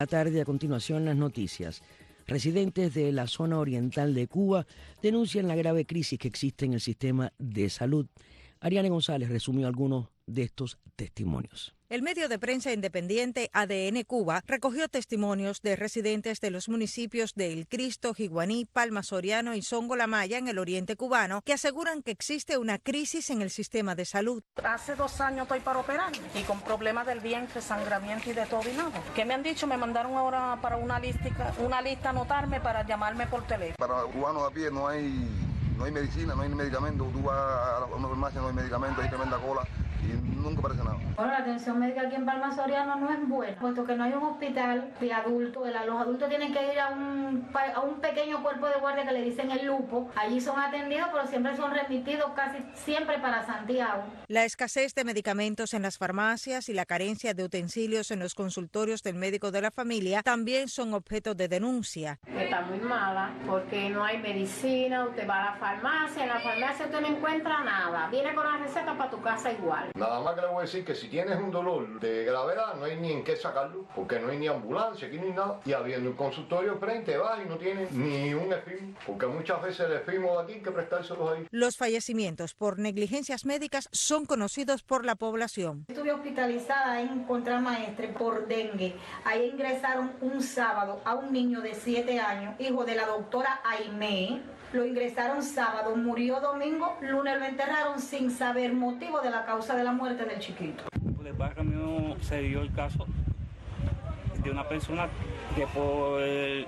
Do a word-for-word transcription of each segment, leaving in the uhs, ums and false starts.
La tarde, a continuación, las noticias. Residentes de la zona oriental de Cuba denuncian la grave crisis que existe en el sistema de salud. Ariane González resumió algunos de estos testimonios. El medio de prensa independiente A D N Cuba recogió testimonios de residentes de los municipios de El Cristo, Jiguaní, Palma Soriano y Songo La Maya en el oriente cubano que aseguran que existe una crisis en el sistema de salud. Hace dos años estoy para operar y con problemas del vientre, sangramiento y de todo y nada. ¿Qué me han dicho? Me mandaron ahora para una lista, una lista a anotarme para llamarme por teléfono. Para cubanos a pie no hay, no hay medicina, no hay medicamento. Tú vas a una farmacia, no hay medicamento, hay tremenda cola. Y nunca aparece nada. Bueno, la atención médica aquí en Palma Soriano no es buena, puesto que no hay un hospital de adultos. Los adultos tienen que ir a un, a un pequeño cuerpo de guardia que le dicen el Lupo. Allí son atendidos, pero siempre son remitidos casi siempre para Santiago. La escasez de medicamentos en las farmacias y la carencia de utensilios en los consultorios del médico de la familia también son objeto de denuncia. Está muy mala porque no hay medicina, usted va a la farmacia, en la farmacia usted no encuentra nada. Viene con la receta para tu casa igual. Nada más que le voy a decir que si tienes un dolor de gravedad no hay ni en qué sacarlo, porque no hay ni ambulancia aquí ni nada. Y habiendo un consultorio frente vas y no tienes ni un efimo, porque muchas veces el efimo de aquí hay que prestárselos ahí. Los fallecimientos por negligencias médicas son conocidos por la población. Estuve hospitalizada en Contramaestre por dengue. Ahí ingresaron un sábado a un niño de siete años, hijo de la doctora Aimé. Lo ingresaron sábado, murió domingo, lunes lo enterraron sin saber motivo de la causa de la muerte del chiquito. Por el barrio mío se dio el caso de una persona que por,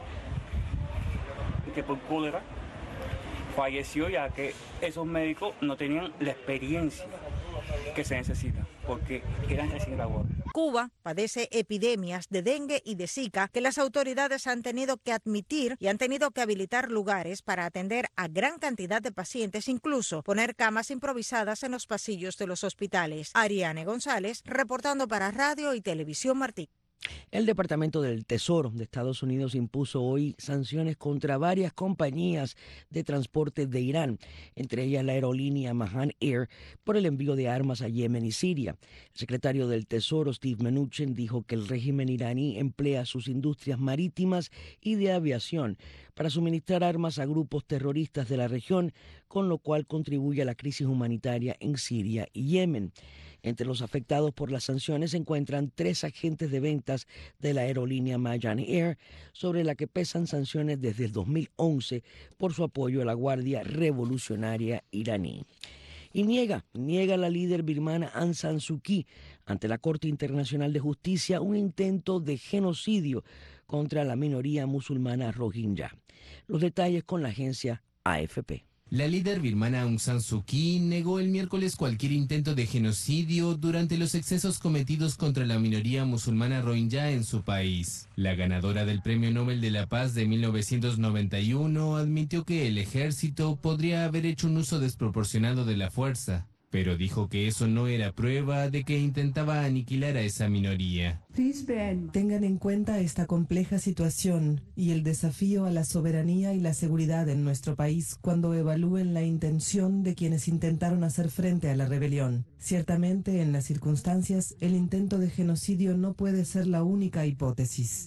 que por cólera falleció, ya que esos médicos no tenían la experiencia que se necesita, porque eran recién graduados. Cuba padece epidemias de dengue y de zika que las autoridades han tenido que admitir y han tenido que habilitar lugares para atender a gran cantidad de pacientes, incluso poner camas improvisadas en los pasillos de los hospitales. Ariane González, reportando para Radio y Televisión Martí. El Departamento del Tesoro de Estados Unidos impuso hoy sanciones contra varias compañías de transporte de Irán, entre ellas la aerolínea Mahan Air, por el envío de armas a Yemen y Siria. El secretario del Tesoro, Steve Mnuchin, dijo que el régimen iraní emplea sus industrias marítimas y de aviación para suministrar armas a grupos terroristas de la región, con lo cual contribuye a la crisis humanitaria en Siria y Yemen. Entre los afectados por las sanciones se encuentran tres agentes de ventas de la aerolínea Mahan Air, sobre la que pesan sanciones desde el dos mil once por su apoyo a la Guardia Revolucionaria iraní. Y niega, niega la líder birmana Aung San Suu Kyi ante la Corte Internacional de Justicia un intento de genocidio contra la minoría musulmana rohingya. Los detalles con la agencia A F P. La líder birmana Aung San Suu Kyi negó el miércoles cualquier intento de genocidio durante los excesos cometidos contra la minoría musulmana rohingya en su país. La ganadora del Premio Nobel de la Paz de mil novecientos noventa y uno admitió que el ejército podría haber hecho un uso desproporcionado de la fuerza, pero dijo que eso no era prueba de que intentaba aniquilar a esa minoría. Tengan en cuenta esta compleja situación y el desafío a la soberanía y la seguridad en nuestro país cuando evalúen la intención de quienes intentaron hacer frente a la rebelión. Ciertamente, en las circunstancias, el intento de genocidio no puede ser la única hipótesis.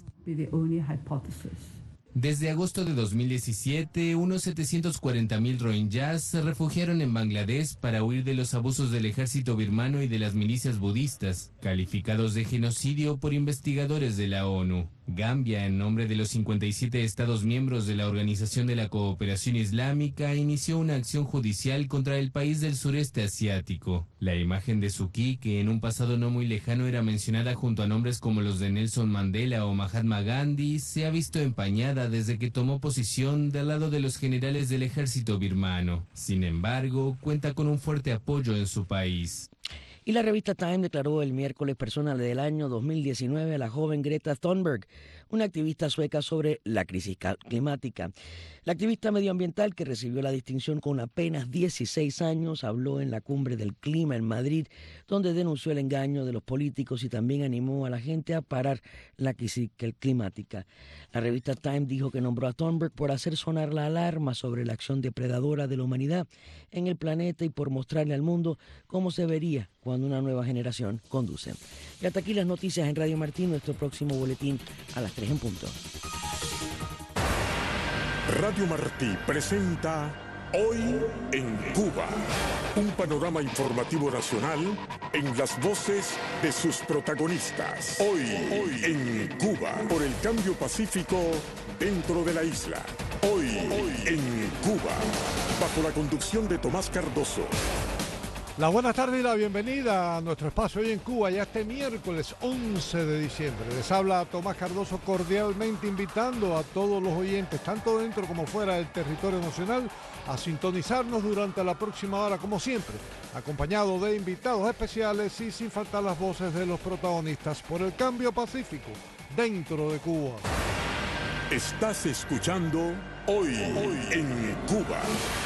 Desde agosto de dos mil diecisiete, unos setecientos cuarenta mil rohingyas se refugiaron en Bangladesh para huir de los abusos del ejército birmano y de las milicias budistas, calificados de genocidio por investigadores de la ONU. Gambia, en nombre de los cincuenta y siete estados miembros de la Organización de la Cooperación Islámica, inició una acción judicial contra el país del sureste asiático. La imagen de Suu Kyi, que en un pasado no muy lejano era mencionada junto a nombres como los de Nelson Mandela o Mahatma Gandhi, se ha visto empañada desde que tomó posición del lado de los generales del ejército birmano. Sin embargo, cuenta con un fuerte apoyo en su país. Y la revista Time declaró el miércoles persona del año dos mil diecinueve a la joven Greta Thunberg, una activista sueca sobre la crisis climática. La activista medioambiental, que recibió la distinción con apenas dieciséis años, habló en la Cumbre del Clima en Madrid, donde denunció el engaño de los políticos y también animó a la gente a parar la crisis climática. La revista Time dijo que nombró a Thunberg por hacer sonar la alarma sobre la acción depredadora de la humanidad en el planeta y por mostrarle al mundo cómo se vería cuando cuando una nueva generación conduce. Y hasta aquí las noticias en Radio Martín, nuestro próximo boletín a las tres en punto. Radio Martí presenta Hoy en Cuba, un panorama informativo nacional en las voces de sus protagonistas. Hoy, hoy en Cuba, por el cambio pacífico dentro de la isla. Hoy, hoy en Cuba, bajo la conducción de Tomás Cardoso. La buenas tardes y la bienvenida a nuestro espacio Hoy en Cuba, ya este miércoles once de diciembre. Les habla Tomás Cardoso cordialmente invitando a todos los oyentes, tanto dentro como fuera del territorio nacional, a sintonizarnos durante la próxima hora, como siempre, acompañado de invitados especiales y sin faltar las voces de los protagonistas por el cambio pacífico dentro de Cuba. Estás escuchando Hoy, hoy en Cuba.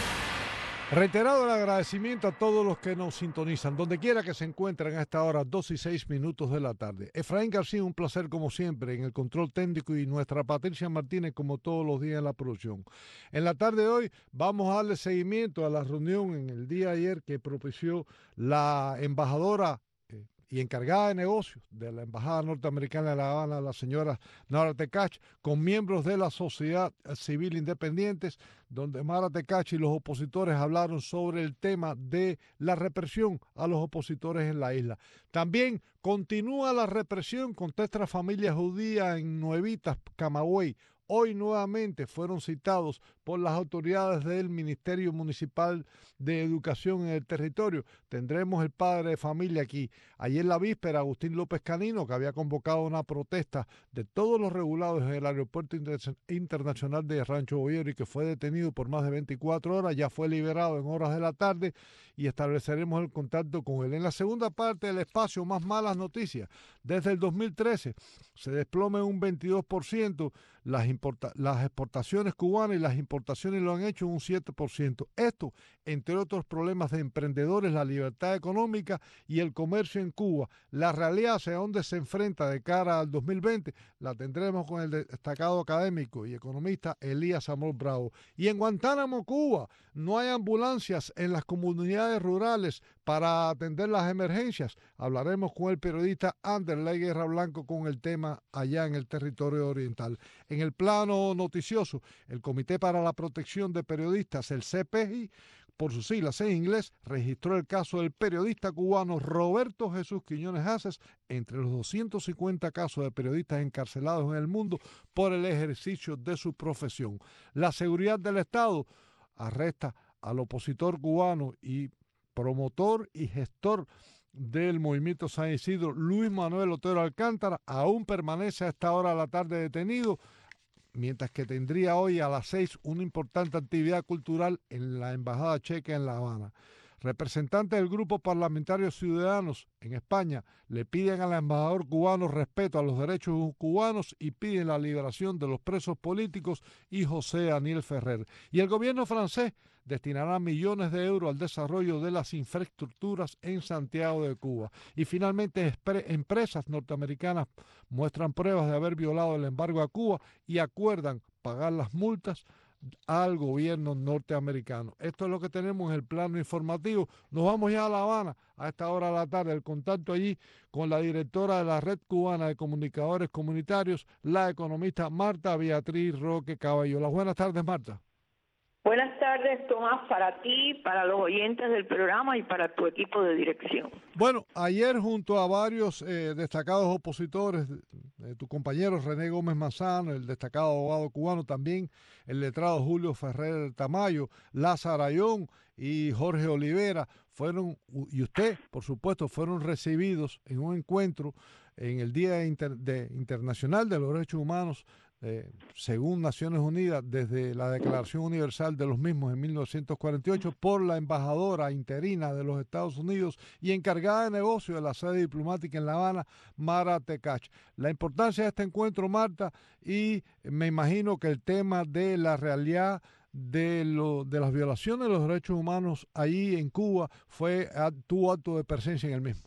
Reiterado el agradecimiento a todos los que nos sintonizan, donde quiera que se encuentren a esta hora, dos y seis minutos de la tarde. Efraín García, un placer como siempre en el control técnico y nuestra Patricia Martínez como todos los días en la producción. En la tarde de hoy vamos a darle seguimiento a la reunión en el día de ayer que propició la embajadora y encargada de negocios de la Embajada Norteamericana de La Habana, la señora Nara Tekach, con miembros de la sociedad civil independientes, donde Mara Tekach y los opositores hablaron sobre el tema de la represión a los opositores en la isla. También continúa la represión contra esta familia judía en Nuevitas, Camagüey. Hoy nuevamente fueron citados por las autoridades del Ministerio Municipal de Educación en el territorio. Tendremos el padre de familia aquí. Ayer la víspera, Agustín López Canino, que había convocado una protesta de todos los regulados en el Aeropuerto Inter Internacional de Rancho Boyero y que fue detenido por más de veinticuatro horas, ya fue liberado en horas de la tarde y estableceremos el contacto con él. En la segunda parte del espacio, más malas noticias. Desde el dos mil trece se desploma un veintidós por ciento las, las exportaciones cubanas y las importaciones lo han hecho un siete por ciento. Esto, entre otros problemas de emprendedores, la libertad económica y el comercio en Cuba. La realidad hacia dónde se enfrenta de cara al dos mil veinte la tendremos con el destacado académico y economista Elías Amor Bravo. Y en Guantánamo, Cuba, no hay ambulancias en las comunidades rurales para atender las emergencias. Hablaremos con el periodista Anderley Guerra Blanco con el tema allá en el territorio oriental. En el plano noticioso, el Comité para la Protección de Periodistas, el C P I, por sus siglas en inglés, registró el caso del periodista cubano Roberto Jesús Quiñones Haces entre los doscientos cincuenta casos de periodistas encarcelados en el mundo por el ejercicio de su profesión. La seguridad del Estado arresta al opositor cubano y promotor y gestor del movimiento San Isidro, Luis Manuel Otero Alcántara, aún permanece a esta hora de la tarde detenido, mientras que tendría hoy a las seis una importante actividad cultural en la Embajada Checa en La Habana. Representantes del Grupo Parlamentario Ciudadanos en España le piden al embajador cubano respeto a los derechos cubanos y piden la liberación de los presos políticos y José Daniel Ferrer. Y el gobierno francés destinará millones de euros al desarrollo de las infraestructuras en Santiago de Cuba. Y finalmente, empresas norteamericanas muestran pruebas de haber violado el embargo a Cuba y acuerdan pagar las multas al gobierno norteamericano. Esto es lo que tenemos en el plano informativo. Nos vamos ya a La Habana a esta hora de la tarde. El contacto allí con la directora de la Red Cubana de Comunicadores Comunitarios, la economista Marta Beatriz Roque Caballo. Las buenas tardes, Marta. Buenas tardes, Tomás, para ti, para los oyentes del programa y para tu equipo de dirección. Bueno, ayer junto a varios eh, destacados opositores, eh, tu compañero René Gómez Manzano, el destacado abogado cubano, también el letrado Julio Ferrer Tamayo, Lázaro Ayón y Jorge Olivera, fueron, y usted, por supuesto, fueron recibidos en un encuentro en el Día Inter, de, Internacional de los Derechos Humanos, Eh, según Naciones Unidas, desde la Declaración Universal de los mismos en mil novecientos cuarenta y ocho, por la embajadora interina de los Estados Unidos y encargada de negocio de la sede diplomática en La Habana, Mara Tekach. La importancia de este encuentro, Marta, y me imagino que el tema de la realidad de, lo, de las violaciones de los derechos humanos ahí en Cuba fue tu acto de presencia en el mismo.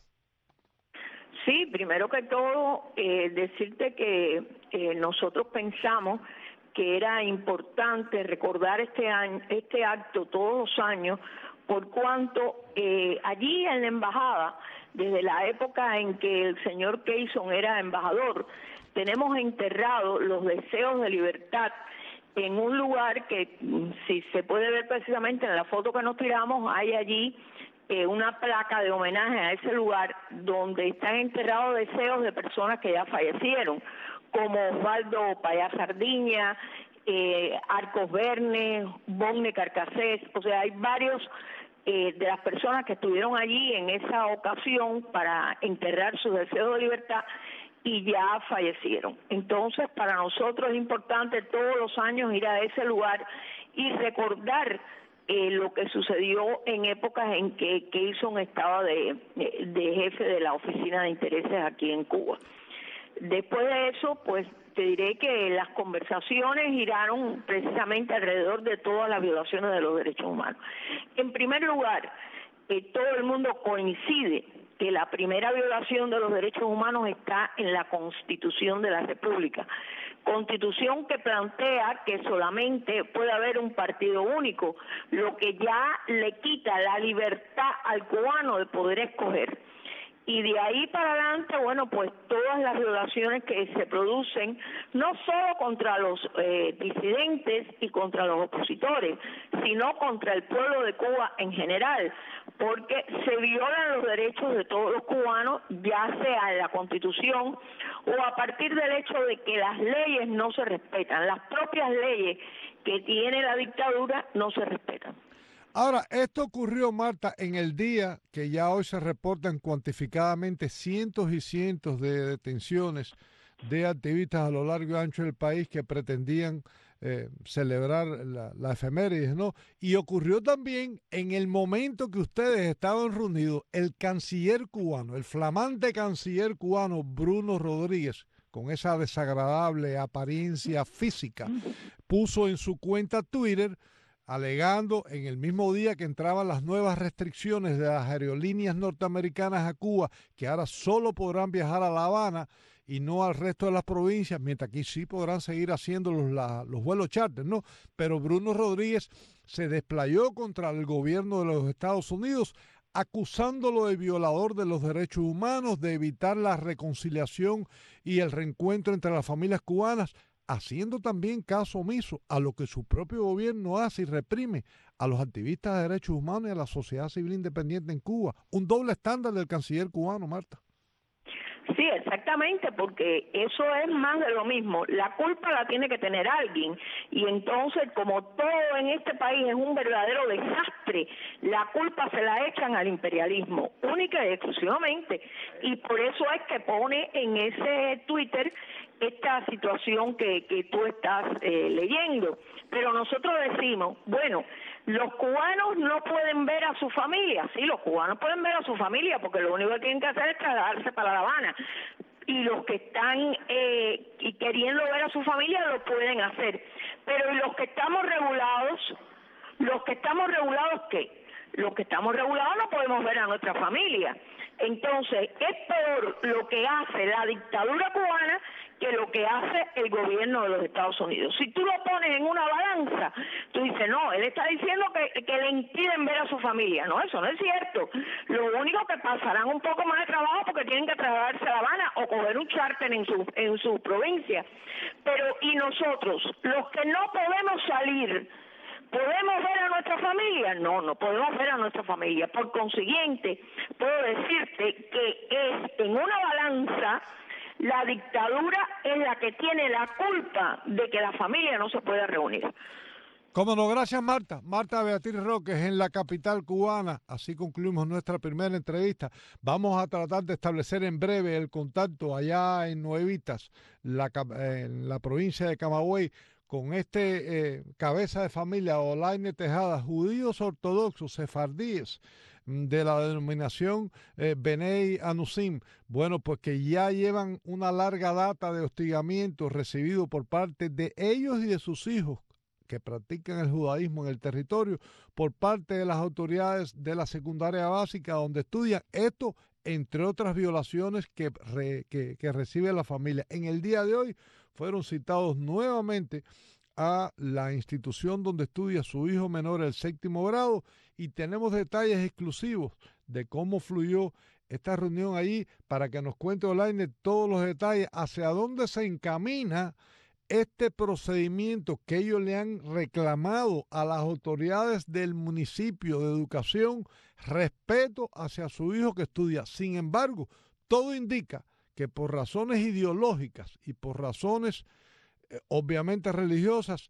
Sí, primero que todo, eh, decirte que eh, nosotros pensamos que era importante recordar este año, este acto todos los años, por cuanto eh, allí en la embajada, desde la época en que el señor Keyson era embajador, tenemos enterrados los deseos de libertad en un lugar que, si se puede ver precisamente en la foto que nos tiramos, hay allí eh, una placa de homenaje a ese lugar donde están enterrados deseos de personas que ya fallecieron, como Osvaldo Payá Sardiña, eh, Arcos Verne, Bonne Carcasés, o sea, hay varios eh, de las personas que estuvieron allí en esa ocasión para enterrar sus deseos de libertad y ya fallecieron. Entonces, para nosotros es importante todos los años ir a ese lugar y recordar eh, lo que sucedió en épocas en que Keyson estaba de, de, de jefe de la Oficina de Intereses aquí en Cuba. Después de eso, pues te diré que las conversaciones giraron precisamente alrededor de todas las violaciones de los derechos humanos. En primer lugar, eh, todo el mundo coincide que la primera violación de los derechos humanos está en la Constitución de la República. Constitución que plantea que solamente puede haber un partido único, lo que ya le quita la libertad al cubano de poder escoger. Y de ahí para adelante, bueno, pues todas las violaciones que se producen, no solo contra los eh, disidentes y contra los opositores, sino contra el pueblo de Cuba en general, porque se violan los derechos de todos los cubanos, ya sea en la Constitución o a partir del hecho de que las leyes no se respetan, las propias leyes que tiene la dictadura no se respetan. Ahora, esto ocurrió, Marta, en el día que ya hoy se reportan cuantificadamente cientos y cientos de detenciones de activistas a lo largo y ancho del país que pretendían eh, celebrar la, la efemérides, ¿no? Y ocurrió también en el momento que ustedes estaban reunidos, el canciller cubano, el flamante canciller cubano Bruno Rodríguez, con esa desagradable apariencia física, puso en su cuenta Twitter, alegando en el mismo día que entraban las nuevas restricciones de las aerolíneas norteamericanas a Cuba, que ahora solo podrán viajar a La Habana y no al resto de las provincias, mientras aquí sí podrán seguir haciendo los, la, los vuelos charter, ¿no? Pero Bruno Rodríguez se desplayó contra el gobierno de los Estados Unidos, acusándolo de violador de los derechos humanos, de evitar la reconciliación y el reencuentro entre las familias cubanas, haciendo también caso omiso a lo que su propio gobierno hace y reprime a los activistas de derechos humanos y a la sociedad civil independiente en Cuba. Un doble estándar del canciller cubano, Marta. Sí, exactamente, porque eso es más de lo mismo. La culpa la tiene que tener alguien y entonces, como todo en este país es un verdadero desastre, la culpa se la echan al imperialismo, única y exclusivamente. Y por eso es que pone en ese Twitter esta situación que, que tú estás eh, leyendo. Pero nosotros decimos, bueno, los cubanos no pueden ver a su familia. Sí, los cubanos pueden ver a su familia porque lo único que tienen que hacer es trasladarse para La Habana. Y los que están eh, y queriendo ver a su familia lo pueden hacer. Pero los que estamos regulados, los que estamos regulados, ¿qué? Los que estamos regulados no podemos ver a nuestra familia. Entonces, es peor lo que hace la dictadura cubana que lo que hace el gobierno de los Estados Unidos. Si tú lo pones en una balanza, tú dices, no, él está diciendo que, que le impiden ver a su familia. No, eso no es cierto. Lo único que pasarán un poco más de trabajo porque tienen que trasladarse a La Habana o coger un charter en su, en su provincia. Pero, y nosotros, los que no podemos salir, ¿podemos ver a nuestra familia? No, no podemos ver a nuestra familia. Por consiguiente, puedo decirte que es en una balanza, la dictadura es la que tiene la culpa de que la familia no se pueda reunir. Cómo no, gracias Marta. Marta Beatriz Roque en la capital cubana. Así concluimos nuestra primera entrevista. Vamos a tratar de establecer en breve el contacto allá en Nuevitas, la, en la provincia de Camagüey, con este eh, cabeza de familia, Olaine Tejada, judíos ortodoxos, sefardíes, de la denominación eh, Benei Anusim. Bueno, pues que ya llevan una larga data de hostigamiento recibido por parte de ellos y de sus hijos que practican el judaísmo en el territorio por parte de las autoridades de la secundaria básica donde estudian. Esto, entre otras violaciones que, re, que, que recibe la familia. En el día de hoy fueron citados nuevamente a la institución donde estudia su hijo menor, el séptimo grado, y tenemos detalles exclusivos de cómo fluyó esta reunión allí para que nos cuente Olaine todos los detalles, hacia dónde se encamina este procedimiento que ellos le han reclamado a las autoridades del municipio de educación, respeto hacia su hijo que estudia. Sin embargo, todo indica que por razones ideológicas y por razones eh, obviamente religiosas,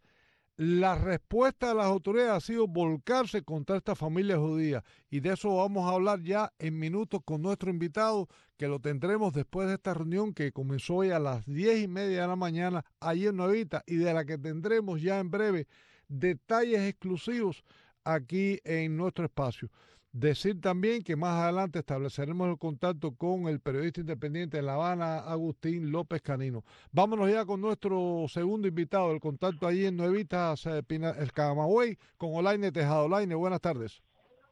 la respuesta de las autoridades ha sido volcarse contra esta familia judía, y de eso vamos a hablar ya en minutos con nuestro invitado, que lo tendremos después de esta reunión que comenzó hoy a las diez y media de la mañana allí en Nuevita, y de la que tendremos ya en breve detalles exclusivos aquí en nuestro espacio. Decir también que más adelante estableceremos el contacto con el periodista independiente de La Habana, Agustín López Canino. Vámonos ya con nuestro segundo invitado, el contacto allí en Nuevita, el Camagüey, con Olaine Tejada. Olaine, buenas tardes.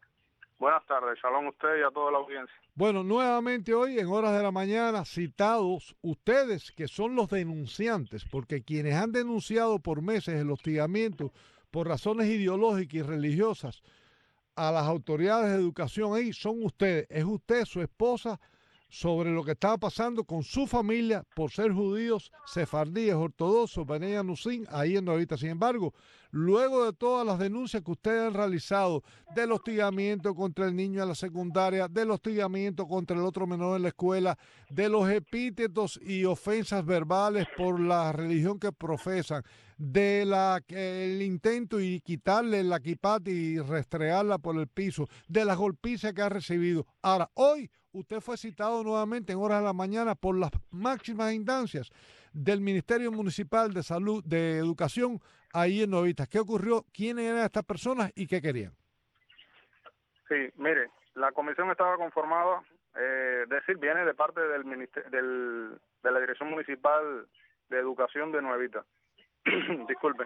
Buenas tardes, shalom a usted y a toda la audiencia. Bueno, nuevamente hoy en horas de la mañana, citados ustedes que son los denunciantes, porque quienes han denunciado por meses el hostigamiento por razones ideológicas y religiosas a las autoridades de educación ahí son ustedes. Es usted, su esposa, sobre lo que estaba pasando con su familia por ser judíos, sefardíes, ortodoxos, Bnei Anusim, ahí en Nuevita. Sin embargo, luego de todas las denuncias que ustedes han realizado del hostigamiento contra el niño en la secundaria, del hostigamiento contra el otro menor en la escuela, de los epítetos y ofensas verbales por la religión que profesan, de la el intento y quitarle la kipá y restregarla por el piso, de las golpizas que ha recibido. Ahora, hoy usted fue citado nuevamente en horas de la mañana por las máximas instancias del Ministerio Municipal de Salud, de Educación, ahí en Nuevita. ¿Qué ocurrió? ¿Quiénes eran estas personas y qué querían? Sí, mire, la comisión estaba conformada, eh, decir, viene de parte del, ministerio, del de la Dirección Municipal de Educación de Nuevita. Disculpen.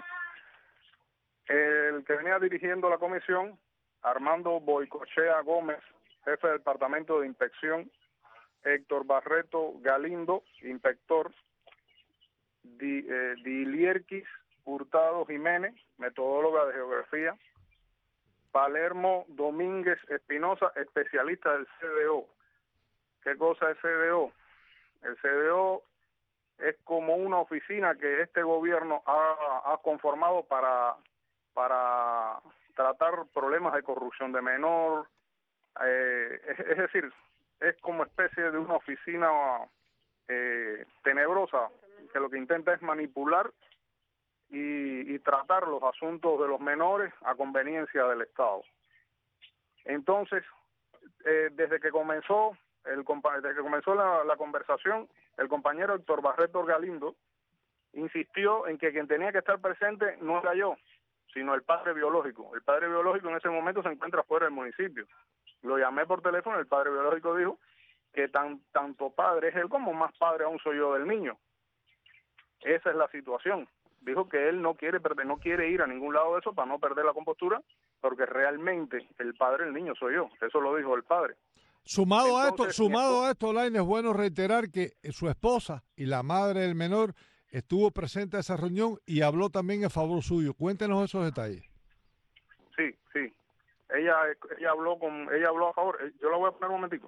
El que venía dirigiendo la comisión, Armando Boicochea Gómez, jefe del Departamento de Inspección, Héctor Barreto Galindo, inspector, Di, eh, Dilierquis Hurtado Jiménez, metodóloga de geografía, Palermo Domínguez Espinosa, especialista del C D O. ¿Qué cosa es C D O? El C D O es como una oficina que este gobierno ha, ha conformado para, para tratar problemas de corrupción de menor, eh, es, es decir, es como especie de una oficina eh, tenebrosa que lo que intenta es manipular y, y tratar los asuntos de los menores a conveniencia del Estado. Entonces, eh, desde que comenzó el desde que comenzó la, la conversación, el compañero Héctor Barreto Galindo insistió en que quien tenía que estar presente no era yo, sino el padre biológico. El padre biológico en ese momento se encuentra fuera del municipio. Lo llamé por teléfono, el padre biológico dijo que tan, tanto padre es él como más padre aún soy yo del niño. Esa es la situación. Dijo que él no quiere perder, no quiere ir a ningún lado de eso para no perder la compostura, porque realmente el padre del niño soy yo. Eso lo dijo el padre. Sumado Entonces, a esto, sumado esposa, a esto, Olaine, es bueno reiterar que su esposa y la madre del menor estuvo presente a esa reunión y habló también en favor suyo. Cuéntenos esos detalles. Sí, sí. Ella, ella habló con, ella habló a favor. Yo la voy a poner un momentico.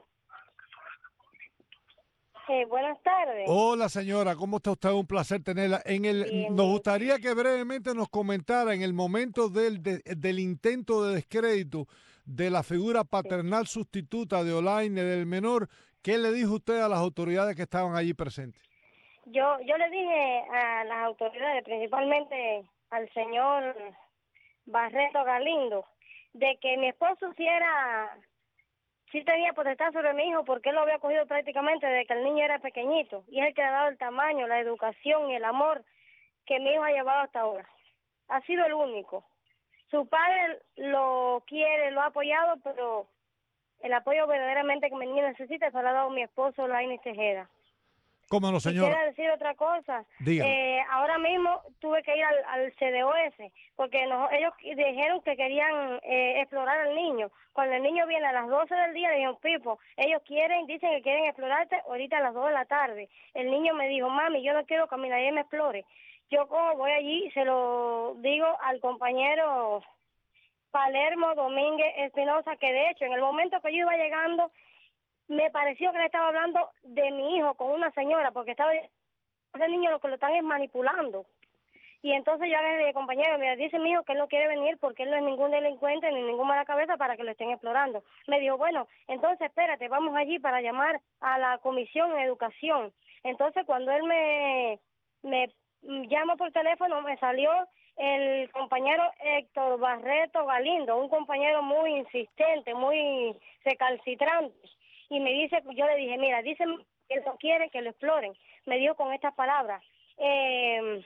Sí, buenas tardes. Hola señora, ¿cómo está usted? Un placer tenerla. En el, Bien, nos bien. gustaría que brevemente nos comentara en el momento del, de, del intento de descrédito de la figura paternal sustituta de Olaine del menor, ¿qué le dijo usted a las autoridades que estaban allí presentes? Yo, yo le dije a las autoridades, principalmente al señor Barreto Galindo, de que mi esposo sí era, sí tenía potestad sobre mi hijo porque él lo había cogido prácticamente desde que el niño era pequeñito y es el que le ha dado el tamaño, la educación y el amor que mi hijo ha llevado hasta ahora. Ha sido el único. Su padre lo quiere, lo ha apoyado, pero el apoyo verdaderamente que mi niño necesita se lo ha dado mi esposo, Olaine Tejeda. ¿Cómo no, señora? Quisiera decir otra cosa. Dígame. Eh, ahora mismo tuve que ir al, al C D O S porque nos, ellos dijeron que querían eh, explorar al niño. Cuando el niño viene a las doce del día, le dijeron, Pipo, ellos quieren, dicen que quieren explorarte ahorita a las dos de la tarde. El niño me dijo, mami, yo no quiero que mi nadie me explore. yo como voy allí, se lo digo al compañero Palermo Domínguez Espinosa, que de hecho en el momento que yo iba llegando me pareció que le estaba hablando de mi hijo con una señora, porque estaba ese niño lo que lo están es manipulando. Y entonces yo le dije, compañero, me dice mi hijo que él no quiere venir porque él no es ningún delincuente ni ningún mala cabeza para que lo estén explorando. Me dijo, bueno, entonces espérate, vamos allí para llamar a la comisión de educación. Entonces cuando él me, me llama por teléfono, me salió el compañero Héctor Barreto Galindo, un compañero muy insistente, muy recalcitrante. Y me dice, yo le dije, mira, dice que él no quiere que lo exploren. Me dijo con estas palabras, eh...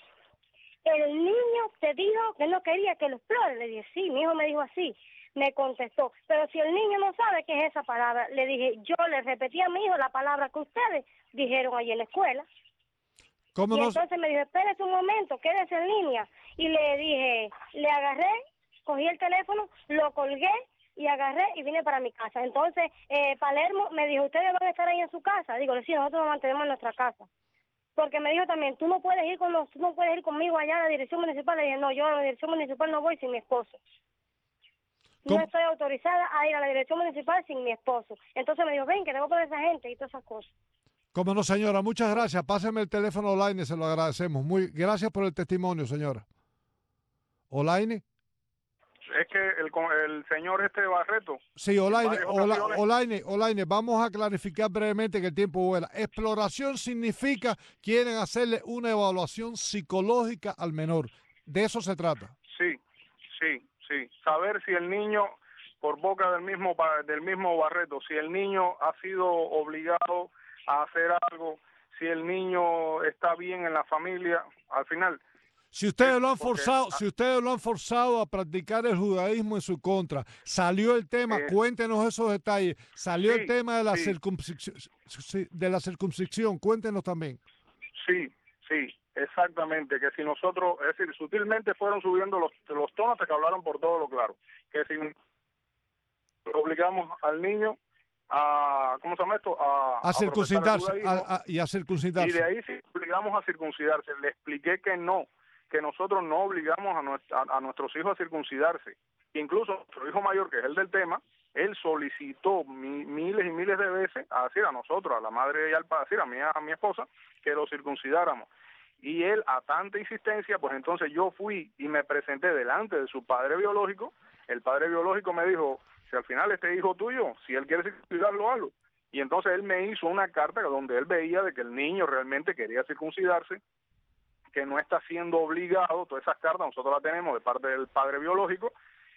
el niño te dijo que no quería que lo explore. Le dije, sí, mi hijo me dijo así. Me contestó, pero si el niño no sabe qué es esa palabra, le dije, yo le repetí a mi hijo la palabra que ustedes dijeron allí en la escuela. ¿Cómo y no? Entonces me dijo, espérese un momento, quédese en línea. Y le dije, le agarré, cogí el teléfono, lo colgué y agarré y vine para mi casa. Entonces, eh, Palermo me dijo, ¿ustedes van a estar ahí en su casa? Digo, sí, nosotros nos mantenemos en nuestra casa. Porque me dijo también, tú no puedes ir con los, tú no puedes ir conmigo allá a la dirección municipal. Le dije, no, yo a la dirección municipal no voy sin mi esposo. ¿Cómo? No estoy autorizada a ir a la dirección municipal sin mi esposo. Entonces me dijo, ven, que tengo con esa gente y todas esas cosas. Cómo no, señora, muchas gracias. Páseme el teléfono online, se lo agradecemos. Muy gracias por el testimonio, señora. Olaine. Es que el, el señor este Barreto. Sí, Olaine, Ola, Olaine, Olaine, vamos a clarificar brevemente que el tiempo vuela. Exploración significa quieren hacerle una evaluación psicológica al menor. De eso se trata. Sí, sí, sí. Saber si el niño, por boca del mismo del mismo Barreto, si el niño ha sido obligado a hacer algo, si el niño está bien en la familia, al final. Si ustedes lo han forzado, si ustedes lo han forzado a practicar el judaísmo en su contra, salió el tema, eh, cuéntenos esos detalles. Salió sí, el tema de la sí. circuncisión, de la circuncisión, cuéntenos también. Sí, sí, exactamente. Que si nosotros, es decir, sutilmente fueron subiendo los los tonos hasta que hablaron por todo lo claro. Que si obligamos al niño a, ¿cómo se llama esto? A, a, a circuncidarse a, a, y a circuncidarse. Y de ahí sí obligamos a circuncidarse. Le expliqué que no. que nosotros no obligamos a, nuestra, a, a nuestros hijos a circuncidarse. Incluso nuestro hijo mayor, que es el del tema, él solicitó mi, miles y miles de veces a decir a nosotros, a la madre y al padre, a decir a mi, a mi esposa, que lo circuncidáramos. Y él, a tanta insistencia, pues entonces yo fui y me presenté delante de su padre biológico. El padre biológico me dijo, si al final este hijo tuyo, si él quiere circuncidarlo, hazlo. Y entonces él me hizo una carta donde él veía de que el niño realmente quería circuncidarse, que no está siendo obligado. Todas esas cartas nosotros las tenemos de parte del padre biológico,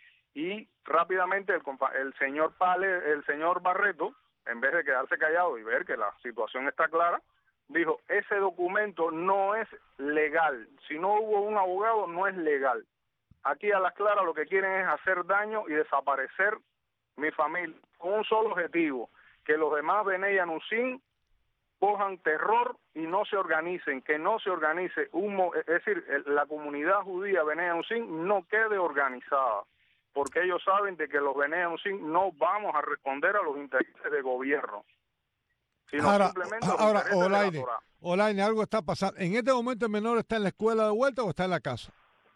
y rápidamente el, el señor Pale, el señor Barreto, en vez de quedarse callado y ver que la situación está clara, dijo, ese documento no es legal. Si no hubo un abogado, no es legal. Aquí a las claras lo que quieren es hacer daño y desaparecer mi familia, con un solo objetivo, que los demás Bnei Anusim cojan terror y no se organicen, que no se organice, un, es decir, la comunidad judía Bnei Anusim no quede organizada, porque ellos saben de que los Bnei Anusim no vamos a responder a los intereses de gobierno, sino ahora, simplemente ahora los intereses Olaine, de la Torá. Olaine, algo está pasando. ¿En este momento el menor está en la escuela de vuelta o está en la casa?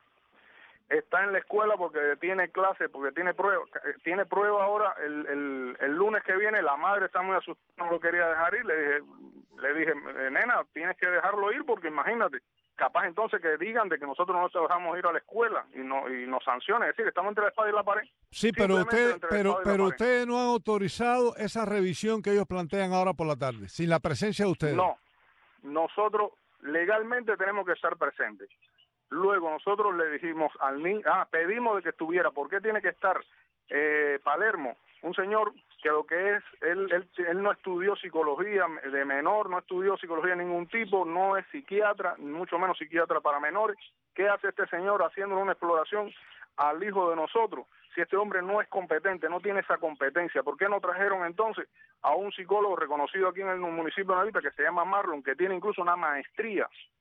Está en la escuela porque tiene clase, porque tiene prueba, tiene prueba ahora el, el, el lunes que viene. La madre está muy asustada, no lo quería dejar ir. Le dije, le dije, nena, tienes que dejarlo ir porque imagínate, capaz entonces que digan de que nosotros no te dejamos ir a la escuela y no y nos sancionen, es decir, estamos entre la espada y la pared. Sí, pero usted, pero, pero ustedes no han autorizado esa revisión que ellos plantean ahora por la tarde, sin la presencia de ustedes. No, nosotros legalmente tenemos que estar presentes. Luego nosotros le dijimos al niño, ah, pedimos de que estuviera, ¿por qué tiene que estar eh, Palermo? Un señor que lo que es, él, él, él no estudió psicología de menor, no estudió psicología de ningún tipo, no es psiquiatra, mucho menos psiquiatra para menores. ¿Qué hace este señor haciendo una exploración al hijo de nosotros? Si este hombre no es competente, no tiene esa competencia, ¿por qué no trajeron entonces a un psicólogo reconocido aquí en el municipio de Navita que se llama Marlon, que tiene incluso una maestría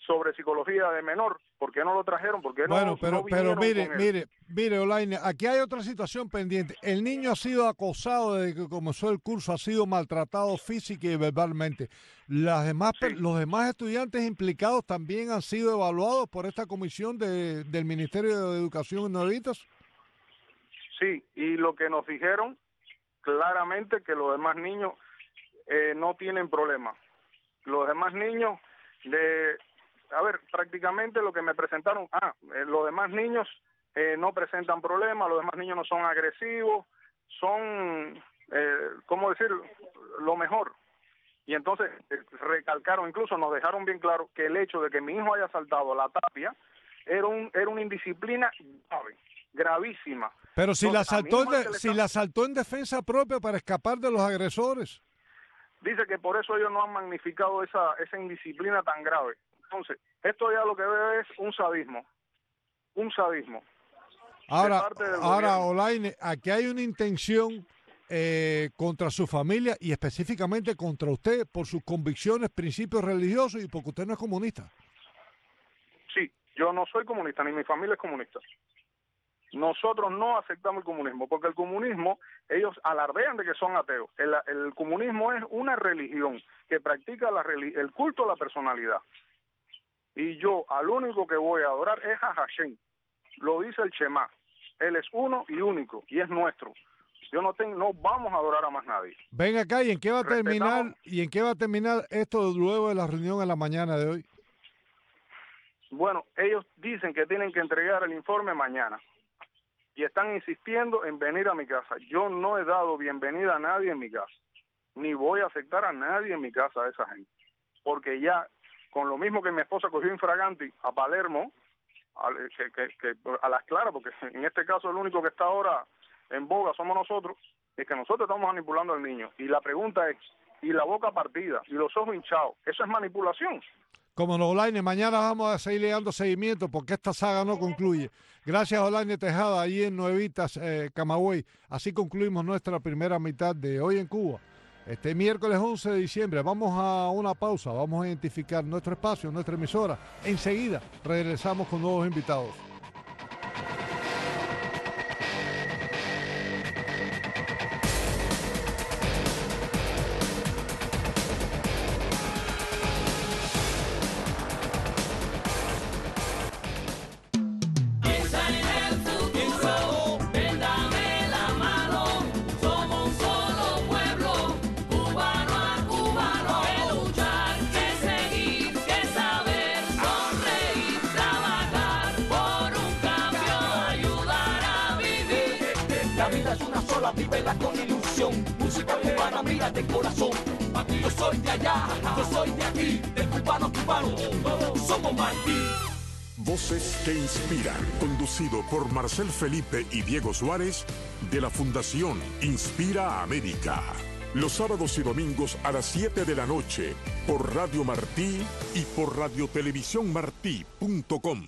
sobre psicología de menor. ¿Por qué no lo trajeron? ¿Por qué bueno, no, pero, no pero mire, con mire, mire, Olaine, aquí hay otra situación pendiente. El niño ha sido acosado desde que comenzó el curso, ha sido maltratado física y verbalmente. Las demás, sí. Los demás estudiantes implicados también han sido evaluados por esta comisión de, del Ministerio de Educación en Nuevitas. Sí, y lo que nos dijeron claramente que los demás niños eh, no tienen problema. Los demás niños de... A ver, prácticamente lo que me presentaron, ah, eh, los demás niños eh, no presentan problemas, los demás niños no son agresivos, son, eh, ¿cómo decir?, lo mejor. Y entonces eh, recalcaron, incluso nos dejaron bien claro que el hecho de que mi hijo haya saltado la tapia era, un, era una indisciplina grave, gravísima. Pero si, entonces, la saltó en de, le si la saltó en defensa propia para escapar de los agresores. Dice que por eso ellos no han magnificado esa, esa indisciplina tan grave. Entonces, esto ya lo que veo es un sadismo, un sadismo. Ahora, ahora Olaine, aquí hay una intención eh, contra su familia y específicamente contra usted por sus convicciones, principios religiosos y porque usted no es comunista. Sí, yo no soy comunista, ni mi familia es comunista. Nosotros no aceptamos el comunismo, porque el comunismo, ellos alardean de que son ateos. El, el comunismo es una religión que practica la, el culto a la personalidad. Y yo, al único que voy a adorar es a Hashem. Lo dice el Shema. Él es uno y único, y es nuestro. Yo no tengo, no vamos a adorar a más nadie. Ven acá, ¿y en qué va a terminar, y en qué va a terminar esto luego de la reunión en la mañana de hoy? Bueno, ellos dicen que tienen que entregar el informe mañana. Y están insistiendo en venir a mi casa. Yo no he dado bienvenida a nadie en mi casa. Ni voy a aceptar a nadie en mi casa, a esa gente. Porque ya... con lo mismo que mi esposa cogió infraganti a Palermo, a, que, que, que, a las claras, porque en este caso el único que está ahora en boga somos nosotros, es que nosotros estamos manipulando al niño. Y la pregunta es, y la boca partida, y los ojos hinchados, ¿eso es manipulación? Como no, Olaine, mañana vamos a seguir dando seguimiento porque esta saga no concluye. Gracias, Olaine Tejada, allí en Nuevitas, eh, Camagüey. Así concluimos nuestra primera mitad de Hoy en Cuba. Este miércoles once de diciembre vamos a una pausa, vamos a identificar nuestro espacio, nuestra emisora. Enseguida regresamos con nuevos invitados. Vívela con ilusión, música cubana, mira de corazón. Aquí yo soy de allá, yo soy de aquí, de cubano a cubano, somos Martí. Voces que inspiran, conducido por Marcel Felipe y Diego Suárez, de la Fundación Inspira América. Los sábados y domingos a las siete de la noche, por Radio Martí y por radiotelevisión martí punto com.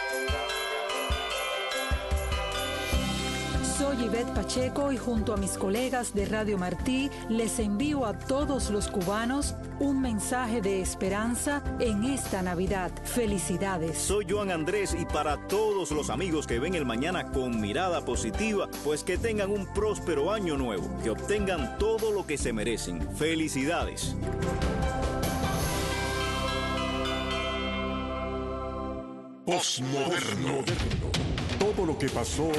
Soy Ivette Pacheco y junto a mis colegas de Radio Martí les envío a todos los cubanos un mensaje de esperanza en esta Navidad. Felicidades. Soy Joan Andrés y para todos los amigos que ven el mañana con mirada positiva, pues que tengan un próspero año nuevo, que obtengan todo lo que se merecen. Felicidades. Postmoderno. Todo lo que pasó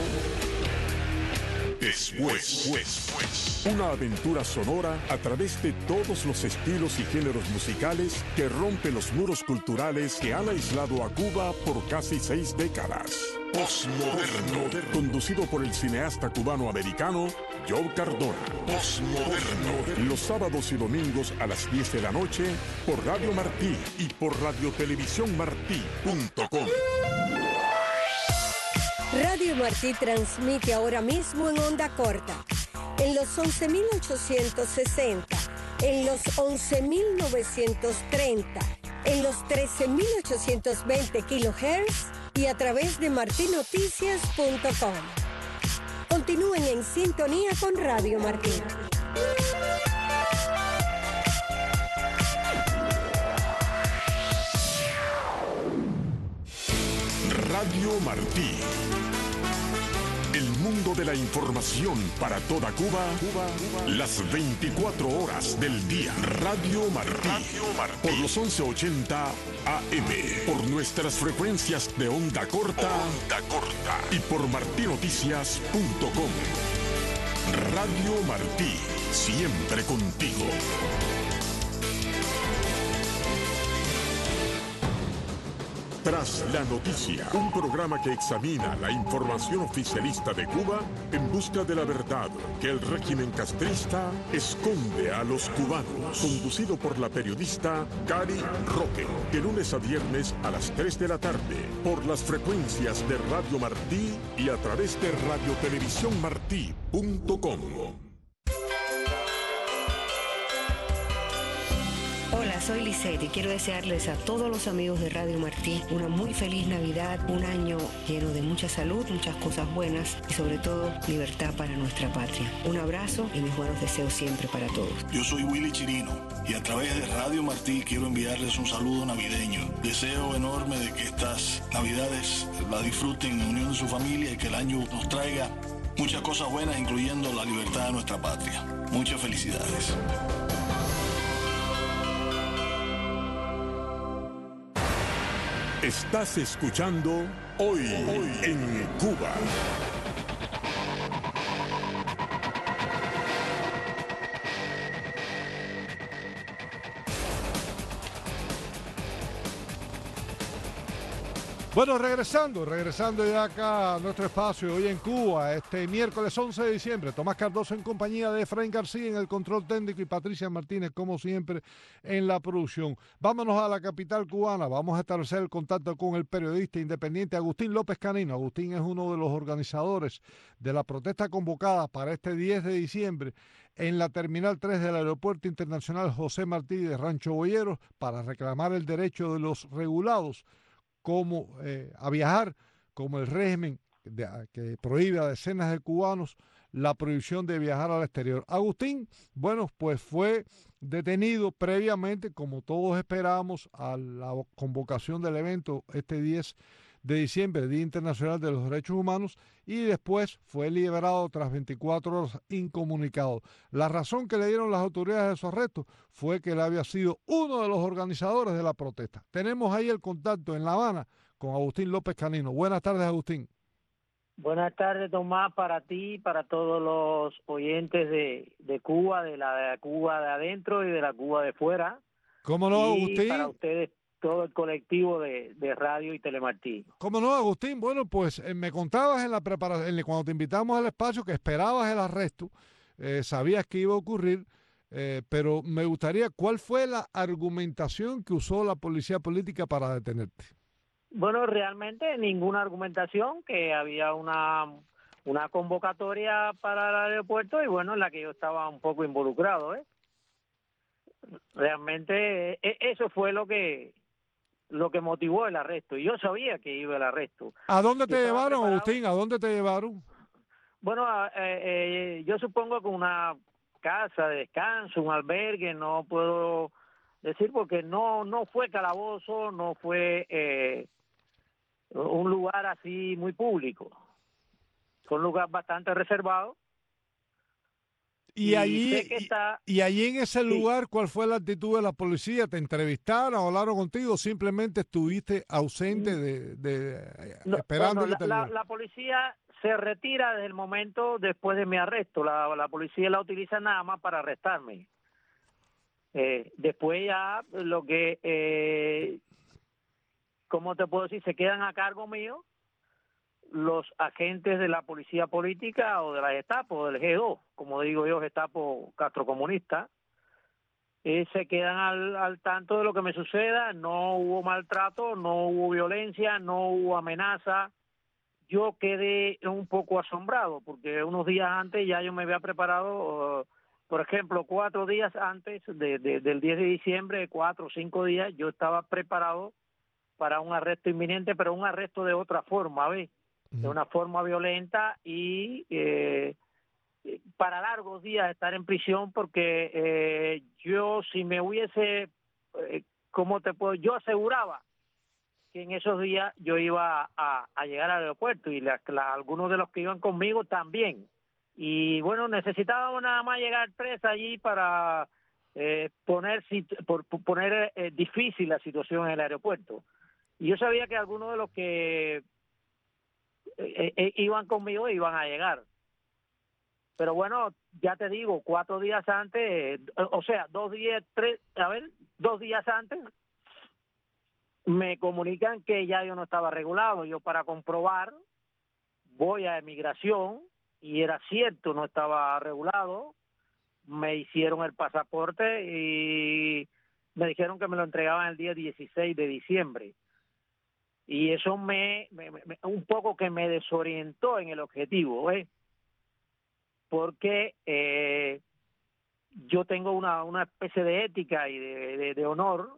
después. después. Una aventura sonora a través de todos los estilos y géneros musicales que rompen los muros culturales que han aislado a Cuba por casi seis décadas. Postmoderno. Conducido por el cineasta cubano-americano Joe Cardona. Postmoderno. Los sábados y domingos a las diez de la noche por Radio Martí y por radiotelevisión martí punto com. Radio Martí transmite ahora mismo en onda corta, en los once mil ochocientos sesenta, en los once mil novecientos treinta, en los trece mil ochocientos veinte kilohertz y a través de martí noticias punto com. Continúen en sintonía con Radio Martí. Radio Martí. El mundo de la información para toda Cuba, Cuba, Cuba, las veinticuatro horas del día. Radio Martí. Radio Martí. Por los once ochenta A M. Por nuestras frecuencias de onda corta. Onda corta. Y por martí noticias punto com. Radio Martí. Siempre contigo. Tras la noticia, un programa que examina la información oficialista de Cuba en busca de la verdad que el régimen castrista esconde a los cubanos. Conducido por la periodista Cari Roque, de lunes a viernes a las tres de la tarde, por las frecuencias de Radio Martí y a través de radio televisión martí punto com. Hola, soy Lisette y quiero desearles a todos los amigos de Radio Martí una muy feliz Navidad, un año lleno de mucha salud, muchas cosas buenas y sobre todo libertad para nuestra patria. Un abrazo y mis buenos deseos siempre para todos. Yo soy Willy Chirino y a través de Radio Martí quiero enviarles un saludo navideño. Deseo enorme de que estas Navidades la disfruten en unión de su familia y que el año nos traiga muchas cosas buenas, incluyendo la libertad de nuestra patria. Muchas felicidades. Estás escuchando Hoy, Hoy en Cuba. Bueno, regresando, regresando ya acá a nuestro espacio hoy en Cuba, este miércoles once de diciembre, Tomás Cardoso en compañía de Efraín García en el control técnico y Patricia Martínez, como siempre, en la producción. Vámonos a la capital cubana, vamos a establecer el contacto con el periodista independiente Agustín López Canino. Agustín es uno de los organizadores de la protesta convocada para este diez de diciembre en la Terminal tres del Aeropuerto Internacional José Martí de Rancho Boyeros para reclamar el derecho de los regulados como eh, a viajar, como el régimen de, que prohíbe a decenas de cubanos la prohibición de viajar al exterior. Agustín, bueno, pues fue detenido previamente, como todos esperábamos, a la convocación del evento este diez de diciembre, Día Internacional de los Derechos Humanos, y después fue liberado tras veinticuatro horas incomunicado. La razón que le dieron las autoridades de su arresto fue que él había sido uno de los organizadores de la protesta. Tenemos ahí el contacto en La Habana con Agustín López Canino. Buenas tardes, Agustín. Buenas tardes, Tomás, para ti, para todos los oyentes de, de Cuba, de la de Cuba de adentro y de la Cuba de fuera. ¿Cómo no, y Agustín? Para ustedes, todo el colectivo de, de radio y Telemartí. ¿Cómo no, Agustín? Bueno, pues eh, me contabas en la preparación, cuando te invitamos al espacio, que esperabas el arresto, eh, sabías que iba a ocurrir, eh, pero me gustaría, ¿cuál fue la argumentación que usó la policía política para detenerte? Bueno, realmente ninguna argumentación, que había una, una convocatoria para el aeropuerto y bueno, en la que yo estaba un poco involucrado, ¿eh? Realmente eh, eso fue lo que lo que motivó el arresto, y yo sabía que iba el arresto. ¿A dónde te Yo llevaron, preparado. Agustín? ¿A dónde te llevaron? Bueno, eh, eh, yo supongo que una casa de descanso, un albergue, no puedo decir porque no no fue calabozo, no fue eh, un lugar así muy público. Fue un lugar bastante reservado. Y, Y allí, sé que está- y, y allí en ese Sí. lugar, ¿cuál fue la actitud de la policía? ¿Te entrevistaron, hablaron contigo o simplemente estuviste ausente de, de- No, esperando bueno, que te la, la, llevaran? la policía se retira desde el momento después de mi arresto. La, la policía la utiliza nada más para arrestarme. Eh, después ya lo que, eh, ¿cómo te puedo decir? Se quedan a cargo mío los agentes de la policía política o de la Gestapo, del G dos, como digo yo, Gestapo castrocomunista. Eh, se quedan al, al tanto de lo que me suceda. No hubo maltrato, no hubo violencia, no hubo amenaza. Yo quedé un poco asombrado porque unos días antes ya yo me había preparado, uh, por ejemplo, cuatro días antes de, de, del diez de diciembre, cuatro o cinco días, yo estaba preparado para un arresto inminente, pero un arresto de otra forma, ¿ves? De una forma violenta y eh, para largos días estar en prisión porque eh, yo si me hubiese, eh, ¿cómo te puedo? Yo aseguraba que en esos días yo iba a, a llegar al aeropuerto y la, la, algunos de los que iban conmigo también. Y bueno, necesitábamos nada más llegar tres allí para eh, poner, por, poner eh, difícil la situación en el aeropuerto. Y yo sabía que algunos de los que eh, eh, iban conmigo iban a llegar. Pero bueno, ya te digo, cuatro días antes, eh, o sea, dos días, tres, a ver, dos días antes, me comunican que ya yo no estaba regulado. Yo, para comprobar, voy a Emigración y era cierto, no estaba regulado. Me hicieron el pasaporte y me dijeron que me lo entregaban el día dieciséis de diciembre. Y eso me, me, me un poco que me desorientó en el objetivo, ¿eh? Porque eh, yo tengo una, una especie de ética y de, de, de honor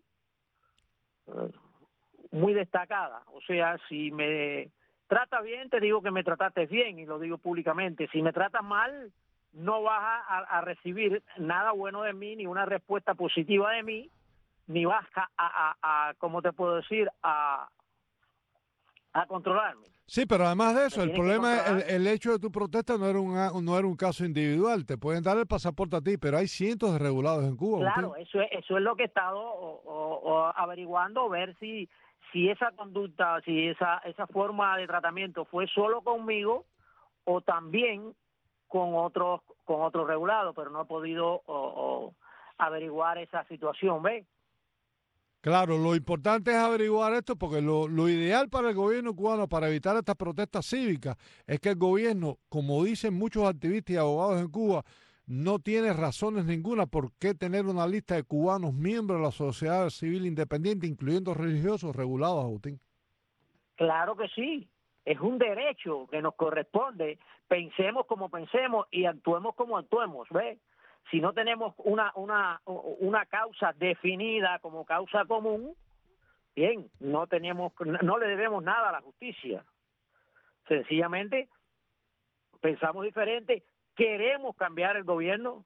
eh, muy destacada. O sea, si me trata bien, te digo que me trataste bien, y lo digo públicamente. Si me tratas mal, no vas a, a recibir nada bueno de mí, ni una respuesta positiva de mí, ni vas a, a, a, a ¿cómo te puedo decir?, a, a controlarme. Sí, pero además de eso, el problema es el, el hecho de tu protesta no era, un, no era un caso individual. Te pueden dar el pasaporte a ti, pero hay cientos de regulados en Cuba. Claro, eso es, eso es lo que he estado o, o, o averiguando, ver si si esa conducta, si esa esa forma de tratamiento fue solo conmigo o también con otros con otros regulados, pero no he podido o, o averiguar esa situación, ¿ves? Claro, lo importante es averiguar esto, porque lo, lo ideal para el gobierno cubano para evitar estas protestas cívicas es que el gobierno, como dicen muchos activistas y abogados en Cuba, no tiene razones ninguna por qué tener una lista de cubanos miembros de la sociedad civil independiente, incluyendo religiosos, regulados, Agustín. Claro que sí, es un derecho que nos corresponde. Pensemos como pensemos y actuemos como actuemos, ¿ves? Si no tenemos una una una causa definida como causa común, bien, no tenemos, no le debemos nada a la justicia. Sencillamente pensamos diferente, queremos cambiar el gobierno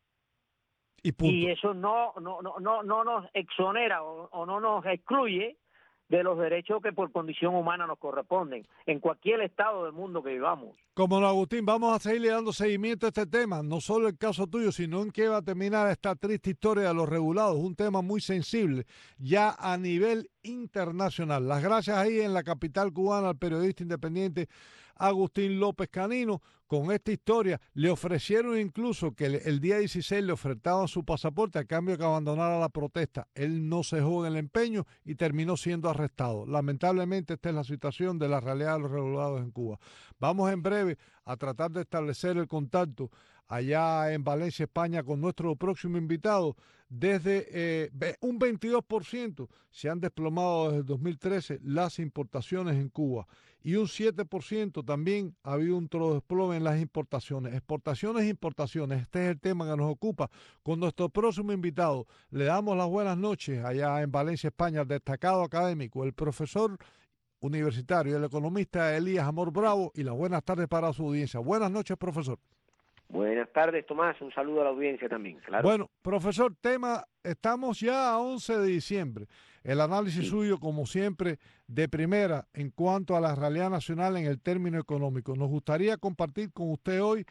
y, y eso no no no no no nos exonera o, o no nos excluye de los derechos que por condición humana nos corresponden en cualquier estado del mundo que vivamos. Como no, Agustín, vamos a seguirle dando seguimiento a este tema, no solo el caso tuyo, sino en qué va a terminar esta triste historia de los regulados, un tema muy sensible ya a nivel internacional. Las gracias ahí en la capital cubana al periodista independiente Agustín López Canino. Con esta historia le ofrecieron incluso que el, el día dieciséis le ofertaban su pasaporte a cambio de que abandonara la protesta. Él no cejó en el empeño y terminó siendo arrestado. Lamentablemente esta es la situación de la realidad de los regulados en Cuba. Vamos en breve a tratar de establecer el contacto allá en Valencia, España, con nuestro próximo invitado. Desde eh, un veintidós por ciento se han desplomado desde el dos mil trece las importaciones en Cuba y un siete por ciento también ha habido un desplome en las importaciones. Exportaciones e importaciones, este es el tema que nos ocupa. Con nuestro próximo invitado le damos las buenas noches allá en Valencia, España, al destacado académico, el profesor universitario, el economista Elías Amor Bravo, y las buenas tardes para su audiencia. Buenas noches, profesor. Buenas tardes, Tomás. Un saludo a la audiencia también, claro. Bueno, profesor, tema, estamos ya a once de diciembre. El análisis sí. suyo, como siempre, de primera en cuanto a la realidad nacional en el término económico. Nos gustaría compartir con usted hoy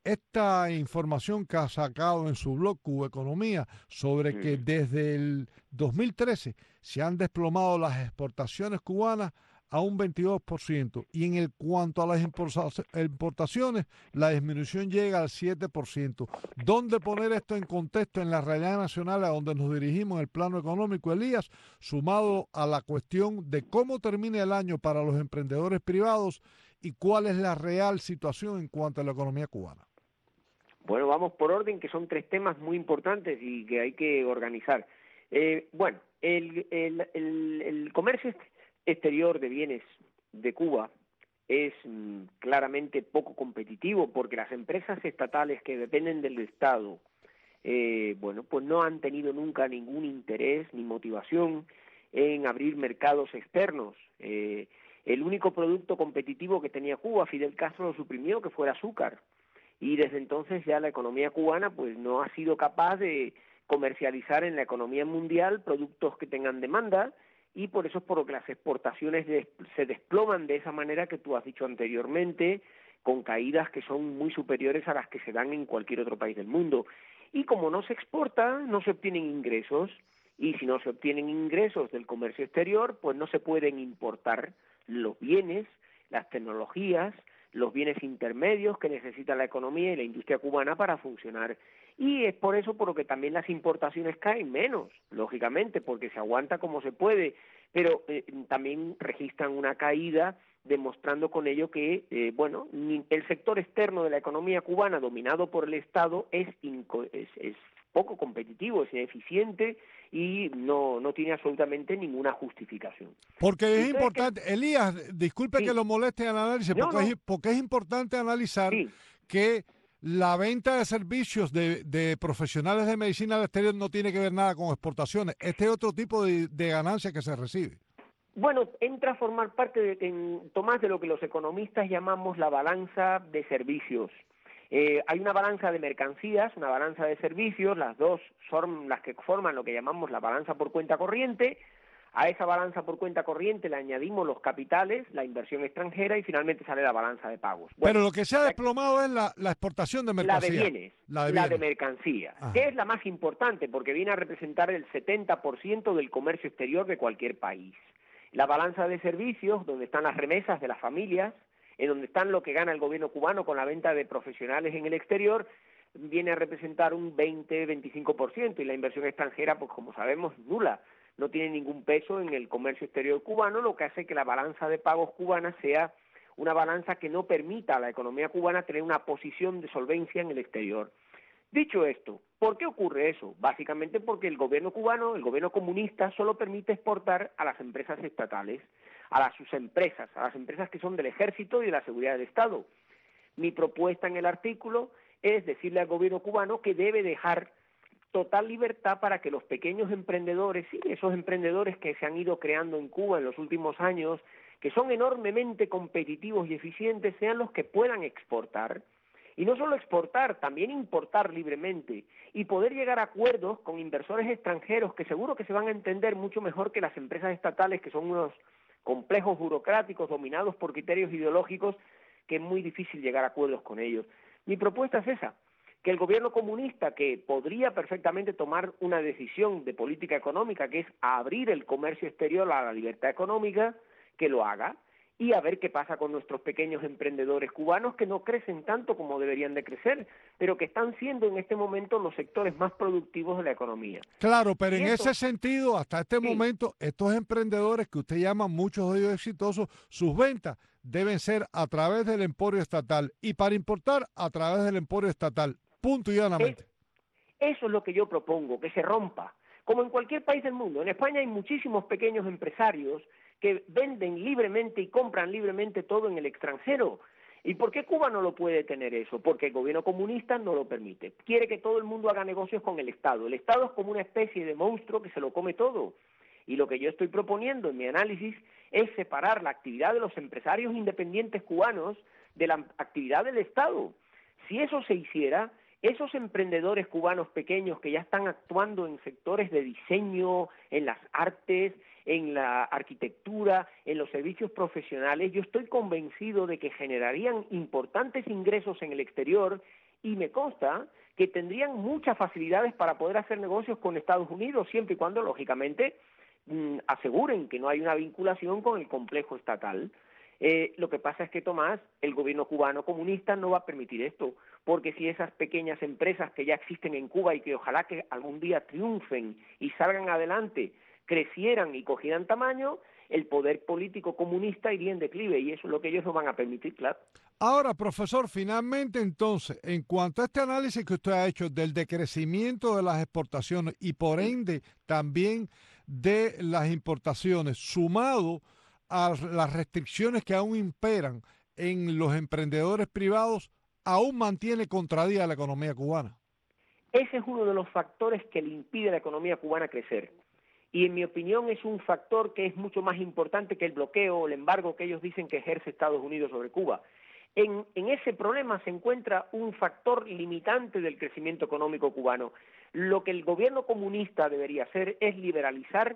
esta información que ha sacado en su blog Cuba Economía sobre sí. que desde el dos mil trece se han desplomado las exportaciones cubanas a un veintidós por ciento y en el cuanto a las importaciones la disminución llega al siete por ciento. ¿Dónde poner esto en contexto en la realidad nacional a donde nos dirigimos en el plano económico, Elías, sumado a la cuestión de cómo termina el año para los emprendedores privados y cuál es la real situación en cuanto a la economía cubana? Bueno, vamos por orden, que son tres temas muy importantes y que hay que organizar. Eh, bueno, el, el, el, el comercio exterior de bienes de Cuba es mm, claramente poco competitivo porque las empresas estatales que dependen del Estado, eh, bueno, pues no han tenido nunca ningún interés ni motivación en abrir mercados externos. Eh, el único producto competitivo que tenía Cuba, Fidel Castro lo suprimió, que fue el azúcar, y desde entonces ya la economía cubana pues no ha sido capaz de comercializar en la economía mundial productos que tengan demanda y por eso es por lo que las exportaciones de, se desploman de esa manera que tú has dicho anteriormente, con caídas que son muy superiores a las que se dan en cualquier otro país del mundo. Y como no se exporta, no se obtienen ingresos, y si no se obtienen ingresos del comercio exterior, pues no se pueden importar los bienes, las tecnologías, los bienes intermedios que necesita la economía y la industria cubana para funcionar. Y es por eso por lo que también las importaciones caen menos, lógicamente, porque se aguanta como se puede, pero eh, también registran una caída, demostrando con ello que, eh, bueno, el sector externo de la economía cubana, dominado por el Estado, es, inco es, es poco competitivo, es ineficiente y no, no tiene absolutamente ninguna justificación. Porque es Entonces, importante, que... Elías, disculpe sí. que lo moleste el análisis, no, porque, no. Es, porque es importante analizar sí. que la venta de servicios de, de profesionales de medicina al exterior no tiene que ver nada con exportaciones. Este es otro tipo de, de ganancia que se recibe. Bueno, entra a formar parte, de, en, Tomás, de lo que los economistas llamamos la balanza de servicios. Eh, hay una balanza de mercancías, una balanza de servicios, las dos son las que forman lo que llamamos la balanza por cuenta corriente. A esa balanza por cuenta corriente le añadimos los capitales, la inversión extranjera y finalmente sale la balanza de pagos. Bueno, pero lo que se ha desplomado es la, la exportación de mercancías. La de bienes, la de, la de mercancías, Ajá. que es la más importante porque viene a representar el setenta por ciento del comercio exterior de cualquier país. La balanza de servicios, donde están las remesas de las familias, en donde están lo que gana el gobierno cubano con la venta de profesionales en el exterior, viene a representar un veinte a veinticinco por ciento y la inversión extranjera, pues como sabemos, nula. No tiene ningún peso en el comercio exterior cubano, lo que hace que la balanza de pagos cubana sea una balanza que no permita a la economía cubana tener una posición de solvencia en el exterior. Dicho esto, ¿por qué ocurre eso? Básicamente porque el gobierno cubano, el gobierno comunista, solo permite exportar a las empresas estatales, a las sus empresas, a las empresas que son del ejército y de la seguridad del Estado. Mi propuesta en el artículo es decirle al gobierno cubano que debe dejar total libertad para que los pequeños emprendedores, sí, esos emprendedores que se han ido creando en Cuba en los últimos años, que son enormemente competitivos y eficientes, sean los que puedan exportar. Y no solo exportar, también importar libremente y poder llegar a acuerdos con inversores extranjeros que seguro que se van a entender mucho mejor que las empresas estatales, que son unos complejos burocráticos dominados por criterios ideológicos que es muy difícil llegar a acuerdos con ellos. Mi propuesta es esa, que el gobierno comunista, que podría perfectamente tomar una decisión de política económica, que es abrir el comercio exterior a la libertad económica, que lo haga, y a ver qué pasa con nuestros pequeños emprendedores cubanos que no crecen tanto como deberían de crecer, pero que están siendo en este momento los sectores más productivos de la economía. Claro, pero y en eso, ese sentido, hasta este sí. momento, estos emprendedores que usted llama, muchos de ellos exitosos, sus ventas deben ser a través del emporio estatal y para importar a través del emporio estatal, punto y llanamente. Eso es lo que yo propongo, que se rompa, como en cualquier país del mundo. En España hay muchísimos pequeños empresarios que venden libremente y compran libremente todo en el extranjero. ¿Y por qué Cuba no lo puede tener eso? Porque el gobierno comunista no lo permite. Quiere que todo el mundo haga negocios con el Estado. El Estado es como una especie de monstruo que se lo come todo. Y lo que yo estoy proponiendo en mi análisis es separar la actividad de los empresarios independientes cubanos de la actividad del Estado. Si eso se hiciera, esos emprendedores cubanos pequeños que ya están actuando en sectores de diseño, en las artes, en la arquitectura, en los servicios profesionales, yo estoy convencido de que generarían importantes ingresos en el exterior y me consta que tendrían muchas facilidades para poder hacer negocios con Estados Unidos, siempre y cuando, lógicamente, mmm, aseguren que no hay una vinculación con el complejo estatal. Eh, lo que pasa es que, Tomás, el gobierno cubano comunista no va a permitir esto, porque si esas pequeñas empresas que ya existen en Cuba y que ojalá que algún día triunfen y salgan adelante, crecieran y cogieran tamaño, el poder político comunista iría en declive y eso es lo que ellos no van a permitir, claro. Ahora, profesor, finalmente entonces, en cuanto a este análisis que usted ha hecho del decrecimiento de las exportaciones y por ende también de las importaciones, sumado a las restricciones que aún imperan en los emprendedores privados, aún mantiene contradía la economía cubana. Ese es uno de los factores que le impide a la economía cubana crecer. Y en mi opinión es un factor que es mucho más importante que el bloqueo o el embargo que ellos dicen que ejerce Estados Unidos sobre Cuba. En, en ese problema se encuentra un factor limitante del crecimiento económico cubano. Lo que el gobierno comunista debería hacer es liberalizar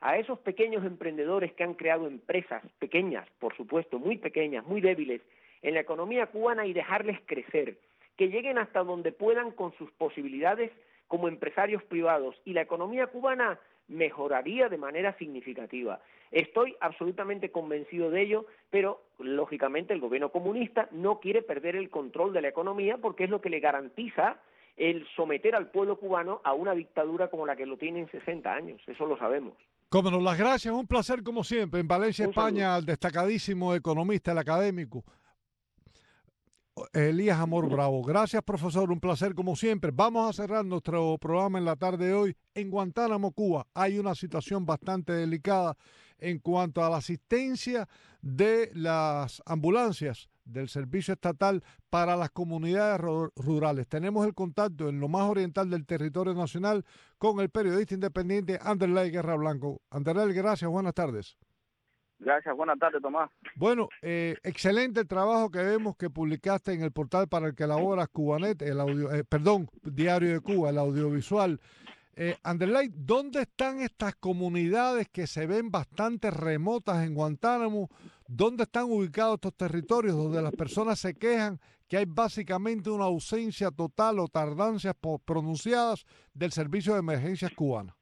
a esos pequeños emprendedores que han creado empresas pequeñas, por supuesto, muy pequeñas, muy débiles, en la economía cubana y dejarles crecer, que lleguen hasta donde puedan con sus posibilidades como empresarios privados, y la economía cubana mejoraría de manera significativa. Estoy absolutamente convencido de ello, pero lógicamente el gobierno comunista no quiere perder el control de la economía porque es lo que le garantiza el someter al pueblo cubano a una dictadura como la que lo tiene en sesenta años, eso lo sabemos. Como nos las gracias, un placer como siempre. En Valencia, Un España, saludo. al destacadísimo economista, el académico, Elías Amor Bravo. Gracias, profesor, un placer como siempre. Vamos a cerrar nuestro programa en la tarde de hoy. En Guantánamo, Cuba, hay una situación bastante delicada en cuanto a la asistencia de las ambulancias del servicio estatal para las comunidades rurales. Tenemos el contacto en lo más oriental del territorio nacional con el periodista independiente Anderley Guerra Blanco. Anderley, gracias, buenas tardes. Gracias, buenas tardes, Tomás. Bueno, eh, excelente el trabajo que vemos que publicaste en el portal para el que elaboras Cubanet, el audio, eh, perdón, Diario de Cuba, el audiovisual. Eh, Anderley, ¿dónde están estas comunidades que se ven bastante remotas en Guantánamo? ¿Dónde están ubicados estos territorios donde las personas se quejan que hay básicamente una ausencia total o tardancias pronunciadas del servicio de emergencias cubana?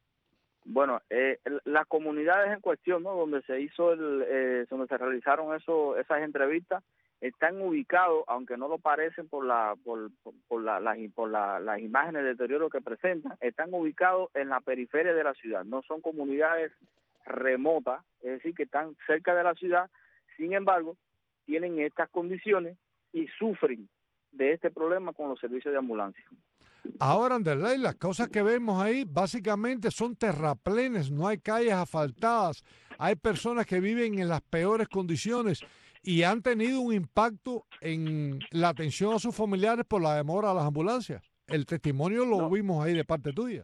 Bueno, eh, las comunidades en cuestión, ¿no?, donde se hizo el, eh, donde se realizaron eso, esas entrevistas, están ubicados, aunque no lo parecen por la, por, por, por la, las, por la, las imágenes de deterioro que presentan, están ubicados en la periferia de la ciudad. No son comunidades remotas, es decir, que están cerca de la ciudad. Sin embargo, tienen estas condiciones y sufren de este problema con los servicios de ambulancia. Ahora, Anderley, las cosas que vemos ahí básicamente son terraplenes, no hay calles asfaltadas, hay personas que viven en las peores condiciones y han tenido un impacto en la atención a sus familiares por la demora de las ambulancias. El testimonio lo no. vimos ahí de parte tuya.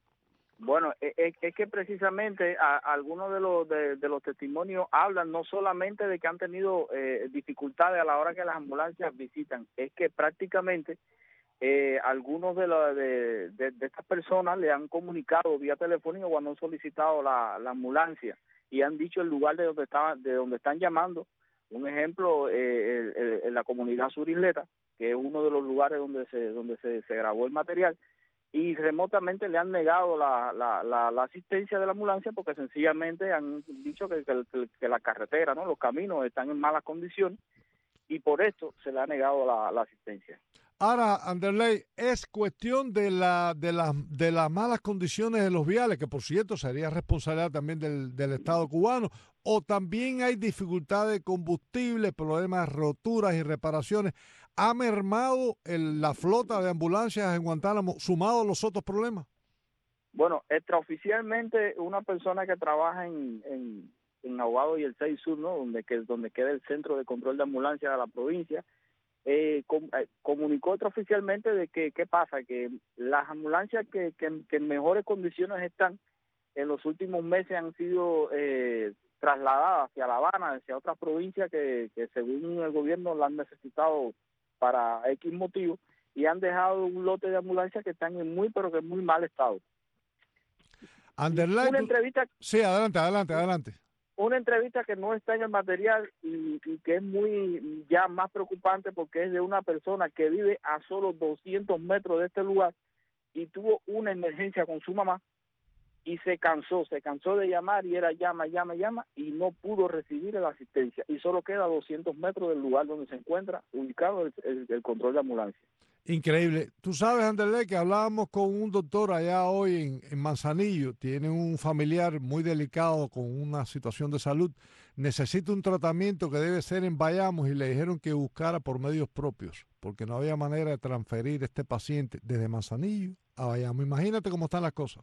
Bueno, es, es que precisamente a, a algunos de los de, de los testimonios hablan no solamente de que han tenido eh, dificultades a la hora que las ambulancias visitan, es que prácticamente Eh, algunos de, la, de, de, de estas personas le han comunicado vía telefónica cuando han solicitado la, la ambulancia y han dicho el lugar de donde estaban, de donde están llamando. Un ejemplo, eh, el, el, la comunidad sur Isleta, que es uno de los lugares donde se donde se, se grabó el material, y remotamente le han negado la, la, la, la asistencia de la ambulancia porque sencillamente han dicho que, que, que la carretera, ¿no?, los caminos están en malas condiciones y por esto se le ha negado la, la asistencia. Ahora, Anderley, es cuestión de la de las de las malas condiciones de los viales, que por cierto sería responsabilidad también del, del Estado cubano, o también hay dificultad de combustible, problemas de roturas y reparaciones. ¿Ha mermado el, la flota de ambulancias en Guantánamo, sumado a los otros problemas? Bueno, extraoficialmente una persona que trabaja en, en, en Aguado y el seis Sur, ¿no?, donde, que, donde queda el centro de control de ambulancias de la provincia, Eh, com, eh, comunicó oficialmente de que qué pasa, que las ambulancias que, que, que en mejores condiciones están en los últimos meses han sido eh, trasladadas hacia La Habana, hacia otras provincias que, que según el gobierno la han necesitado para X motivos y han dejado un lote de ambulancias que están en muy pero que en muy mal estado. Anderley, una entrevista, sí, adelante, adelante, adelante. Una entrevista que no está en el material y, y que es muy ya más preocupante porque es de una persona que vive a solo doscientos metros de este lugar y tuvo una emergencia con su mamá y se cansó, se cansó de llamar y era llama, llama, llama y no pudo recibir la asistencia y solo queda a doscientos metros del lugar donde se encuentra ubicado el, el, el control de ambulancia. Increíble. Tú sabes, Anderley, que hablábamos con un doctor allá hoy en, en Manzanillo. Tiene un familiar muy delicado con una situación de salud. Necesita un tratamiento que debe ser en Bayamo y le dijeron que buscara por medios propios, porque no había manera de transferir este paciente desde Manzanillo a Bayamo. Imagínate cómo están las cosas.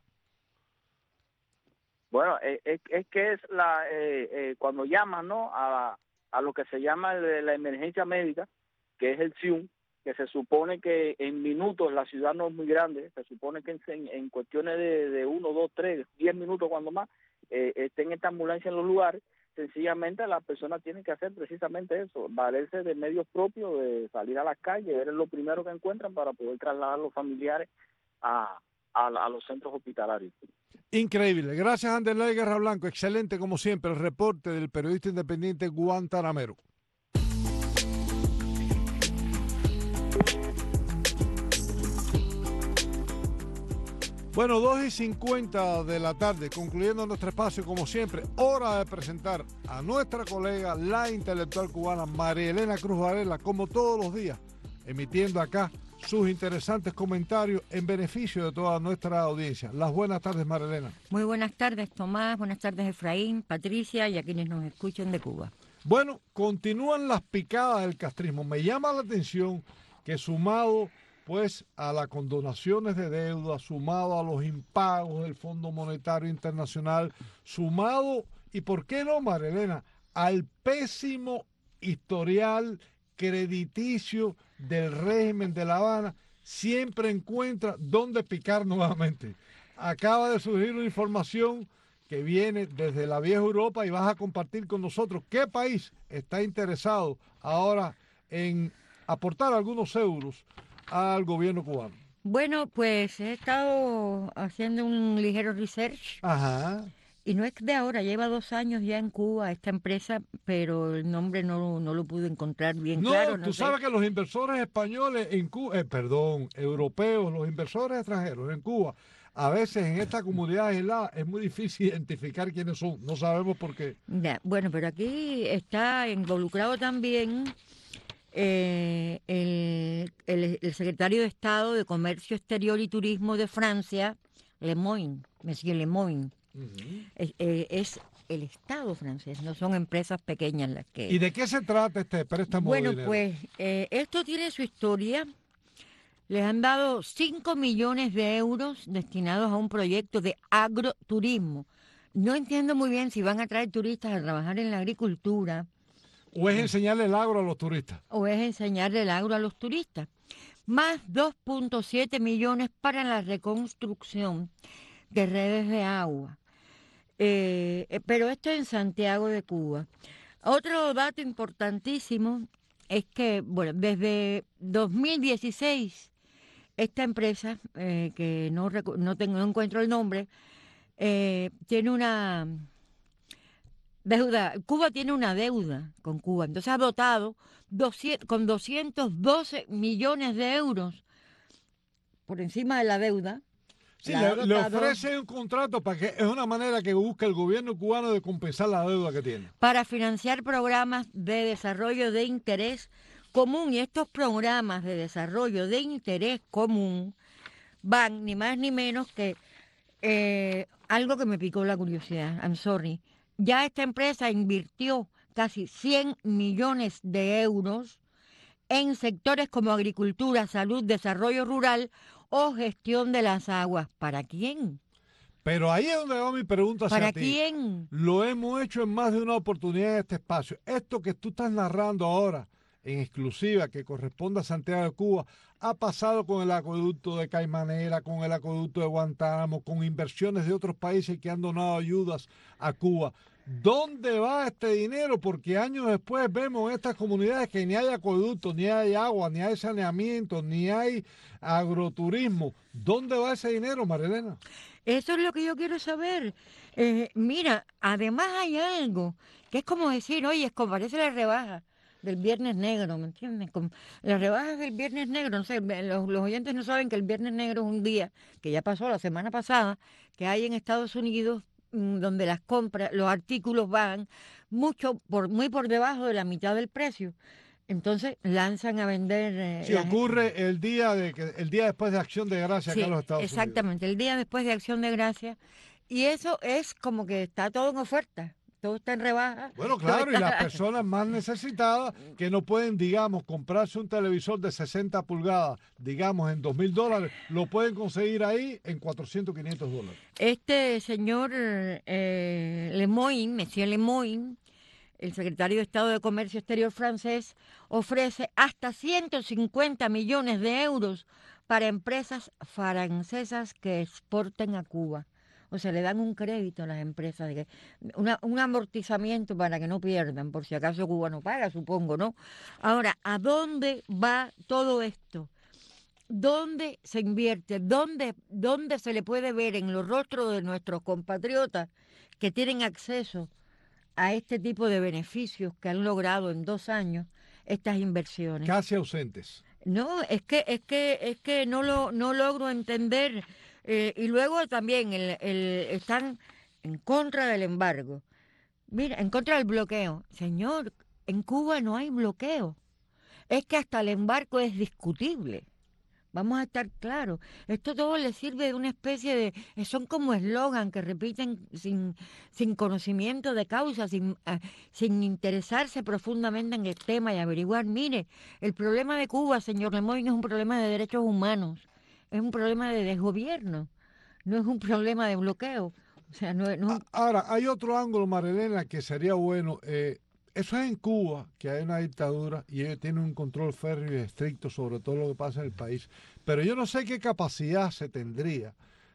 Bueno, es, es, es que es la eh, eh, cuando llaman, ¿no?, a, a lo que se llama la, la emergencia médica, que es el S I U M, que se supone que en minutos, la ciudad no es muy grande, se supone que en, en cuestiones de, de uno, dos, tres, diez minutos cuando más, eh, estén esta ambulancia en los lugares, sencillamente las personas tienen que hacer precisamente eso, valerse de medios propios, de salir a las calles, ver lo primero que encuentran para poder trasladar a los familiares a, a, a los centros hospitalarios. Increíble. Gracias, Anderley Guerra Blanco. Excelente, como siempre, el reporte del periodista independiente guantanamero. Bueno, dos y cincuenta de la tarde, concluyendo nuestro espacio, como siempre, hora de presentar a nuestra colega, la intelectual cubana María Elena Cruz Varela, como todos los días, emitiendo acá sus interesantes comentarios en beneficio de toda nuestra audiencia. Las buenas tardes, María Elena. Muy buenas tardes, Tomás. Buenas tardes, Efraín, Patricia y a quienes nos escuchan de Cuba. Bueno, continúan las picadas del castrismo. Me llama la atención que sumado pues a las condonaciones de deuda, sumado a los impagos del Fondo Monetario Internacional, sumado, y por qué no, María Elena, al pésimo historial crediticio del régimen de La Habana, siempre encuentra dónde picar nuevamente. Acaba de surgir una información que viene desde la vieja Europa y vas a compartir con nosotros qué país está interesado ahora en aportar algunos euros al gobierno cubano. Bueno, pues he estado haciendo un ligero research. Ajá. Y no es de ahora, lleva dos años ya en Cuba esta empresa, pero el nombre no, no lo pude encontrar bien no, claro. No, tú sabes que los inversores españoles en Cuba, eh, perdón, europeos, los inversores extranjeros en Cuba, a veces en esta comunidad aislada es muy difícil identificar quiénes son, no sabemos por qué. Ya, bueno, pero aquí está involucrado también eh, el, el, el secretario de Estado de Comercio Exterior y Turismo de Francia, Lemoyne, Monsieur Lemoyne. Uh-huh. es, eh, es el Estado francés, no son empresas pequeñas las que... ¿Y de qué se trata este préstamo? Bueno, de dinero? pues eh, esto tiene su historia. Les han dado cinco millones de euros destinados a un proyecto de agroturismo. No entiendo muy bien si van a traer turistas a trabajar en la agricultura. ¿O es enseñarle el agro a los turistas? O es enseñarle el agro a los turistas. Más dos punto siete millones para la reconstrucción de redes de agua. Eh, pero esto en Santiago de Cuba. Otro dato importantísimo es que, bueno, desde dos mil dieciséis, esta empresa, eh, que no, no, tengo, no encuentro el nombre, eh, tiene una deuda, Cuba tiene una deuda con Cuba, entonces ha dotado doscientos, con doscientos doce millones de euros por encima de la deuda. Sí, le, le ofrece un contrato para que es una manera que busca el gobierno cubano de compensar la deuda que tiene. Para financiar programas de desarrollo de interés común. Y estos programas de desarrollo de interés común van ni más ni menos que eh, algo que me picó la curiosidad. I'm sorry. Ya esta empresa invirtió casi cien millones de euros en sectores como agricultura, salud, desarrollo rural o gestión de las aguas. ¿Para quién? Pero ahí es donde va mi pregunta hacia ¿Para ti. quién? Lo hemos hecho en más de una oportunidad en este espacio. Esto que tú estás narrando ahora, en exclusiva, que corresponde a Santiago de Cuba, ha pasado con el acueducto de Caimanera, con el acueducto de Guantánamo, con inversiones de otros países que han donado ayudas a Cuba. ¿Dónde va este dinero? Porque años después vemos en estas comunidades que ni hay acueducto, ni hay agua, ni hay saneamiento, ni hay agroturismo. ¿Dónde va ese dinero, María Elena? Eso es lo que yo quiero saber. Eh, mira, además hay algo que es como decir, oye, es como parece la rebaja del Viernes Negro, ¿me entiendes? Como las rebajas del Viernes Negro, no sé, los, los oyentes no saben que el Viernes Negro es un día que ya pasó la semana pasada, que hay en Estados Unidos, donde las compras, los artículos van mucho por muy por debajo de la mitad del precio. Entonces lanzan a vender. Eh, sí, ocurre gente. el día de que el día después de Acción de Gracias, sí, acá en los Estados exactamente, Unidos. Exactamente, el día después de Acción de Gracias. Y eso es como que está todo en oferta. Todo está en rebaja. Bueno, claro, y las personas más necesitadas que no pueden, digamos, comprarse un televisor de sesenta pulgadas, digamos, en dos mil dólares, lo pueden conseguir ahí en cuatrocientos, quinientos dólares. Este señor eh, Lemoyne, Monsieur Lemoyne, el secretario de Estado de Comercio Exterior francés, ofrece hasta ciento cincuenta millones de euros para empresas francesas que exporten a Cuba. O sea, le dan un crédito a las empresas, de que, una, un amortizamiento para que no pierdan, por si acaso Cuba no paga, supongo, ¿no? Ahora, ¿a dónde va todo esto? ¿dónde se invierte? ¿Dónde, dónde se le puede ver en los rostros de nuestros compatriotas que tienen acceso a este tipo de beneficios que han logrado en dos años estas inversiones? Casi ausentes. No, es que es que es que no lo no logro entender. Eh, y luego también el, el, están en contra del embargo. Mira, en contra del bloqueo. Señor, en Cuba no hay bloqueo. Es que hasta el embargo es discutible. Vamos a estar claros. Esto todo le sirve de una especie de... Son como eslogan que repiten sin, sin conocimiento de causa, sin, uh, sin interesarse profundamente en el tema y averiguar. Mire, el problema de Cuba, señor Lemoy, no es un problema de derechos humanos. Es un problema de desgobierno. No es un problema de bloqueo. O sea, no, no... Ahora, hay otro ángulo, Marilena, que sería bueno... Eh, Eso es en Cuba, que hay una dictadura y ellos tienen un control férreo y estricto sobre todo lo que pasa en el país. Pero yo no sé qué capacidad se tendría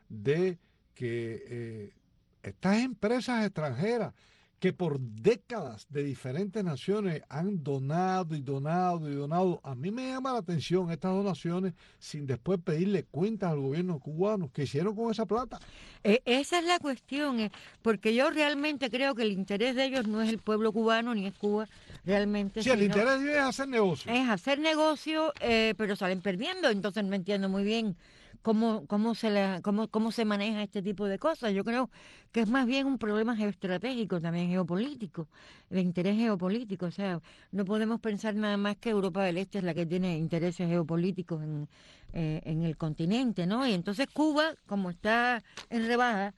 de que eh, estas empresas extranjeras que por décadas de diferentes naciones han donado y donado y donado. A mí me llama la atención estas donaciones sin después pedirle cuentas al gobierno cubano. ¿Qué hicieron con esa plata? Eh, esa es la cuestión, eh, porque yo realmente creo que el interés de ellos no es el pueblo cubano ni es Cuba realmente. Sí, el interés de ellos es hacer negocio. Es hacer negocio, eh, pero salen perdiendo, entonces no entiendo muy bien cómo, cómo, se la, cómo, cómo se maneja este tipo de cosas. Yo creo que es más bien un problema geoestratégico, también geopolítico, de interés geopolítico. O sea, no podemos pensar nada más que Europa del Este es la que tiene intereses geopolíticos en, eh, en el continente, ¿no? Y entonces Cuba, como está en rebaja,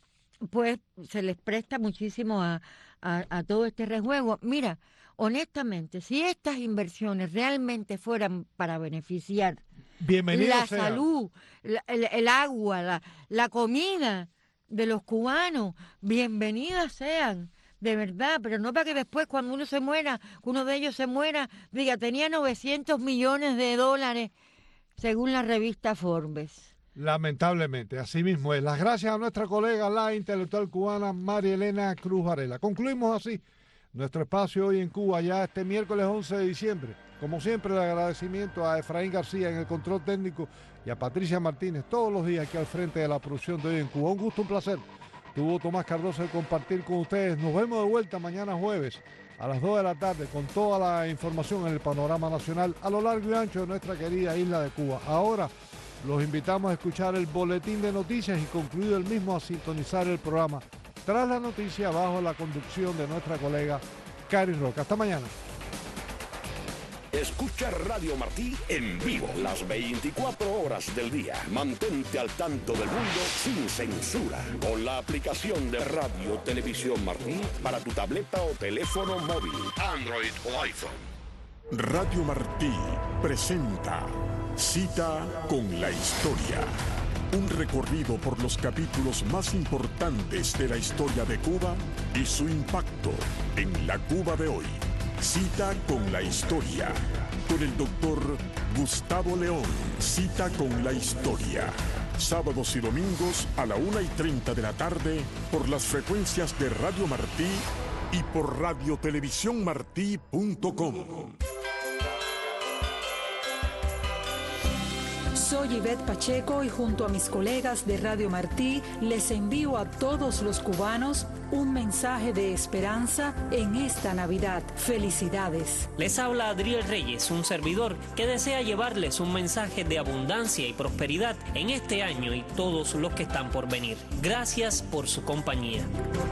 pues se les presta muchísimo a, a, a todo este rejuego. Mira, honestamente, si estas inversiones realmente fueran para beneficiar Bienvenido la sea. salud, la, el, el agua, la, la comida de los cubanos, bienvenidas sean, de verdad, pero no para que después cuando uno se muera, uno de ellos se muera, diga, tenía novecientos millones de dólares, según la revista Forbes. Lamentablemente, así mismo es. Las gracias a nuestra colega, la intelectual cubana María Elena Cruz Varela. Concluimos así nuestro espacio hoy en Cuba, ya este miércoles once de diciembre. Como siempre, el agradecimiento a Efraín García en el control técnico y a Patricia Martínez todos los días aquí al frente de la producción de Hoy en Cuba. Un gusto, un placer. Tuvo Tomás Cardoso de compartir con ustedes. Nos vemos de vuelta mañana jueves a las dos de la tarde con toda la información en el panorama nacional a lo largo y ancho de nuestra querida isla de Cuba. Ahora los invitamos a escuchar el boletín de noticias y concluido el mismo a sintonizar el programa Tras la Noticia bajo la conducción de nuestra colega Cari Roca. Hasta mañana. Escucha Radio Martí en vivo las veinticuatro horas del día. Mantente al tanto del mundo sin censura con la aplicación de Radio Televisión Martí para tu tableta o teléfono móvil, Android o iPhone. Radio Martí presenta Cita con la Historia. Un recorrido por los capítulos más importantes de la historia de Cuba y su impacto en la Cuba de hoy. Cita con la Historia, con el doctor Gustavo León. Cita con la Historia. Sábados y domingos a la una y treinta de la tarde por las frecuencias de Radio Martí y por radio televisión martí punto com. Soy Ivette Pacheco y junto a mis colegas de Radio Martí les envío a todos los cubanos un mensaje de esperanza en esta Navidad. Felicidades. Les habla Adriel Reyes, un servidor que desea llevarles un mensaje de abundancia y prosperidad en este año y todos los que están por venir. Gracias por su compañía.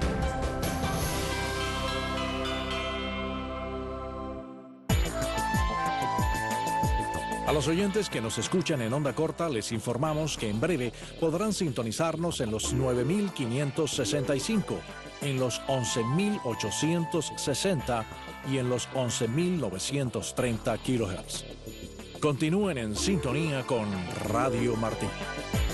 A los oyentes que nos escuchan en onda corta les informamos que en breve podrán sintonizarnos en los nueve mil quinientos sesenta y cinco, en los once mil ochocientos sesenta y en los once mil novecientos treinta kilohertz. Continúen en sintonía con Radio Martí.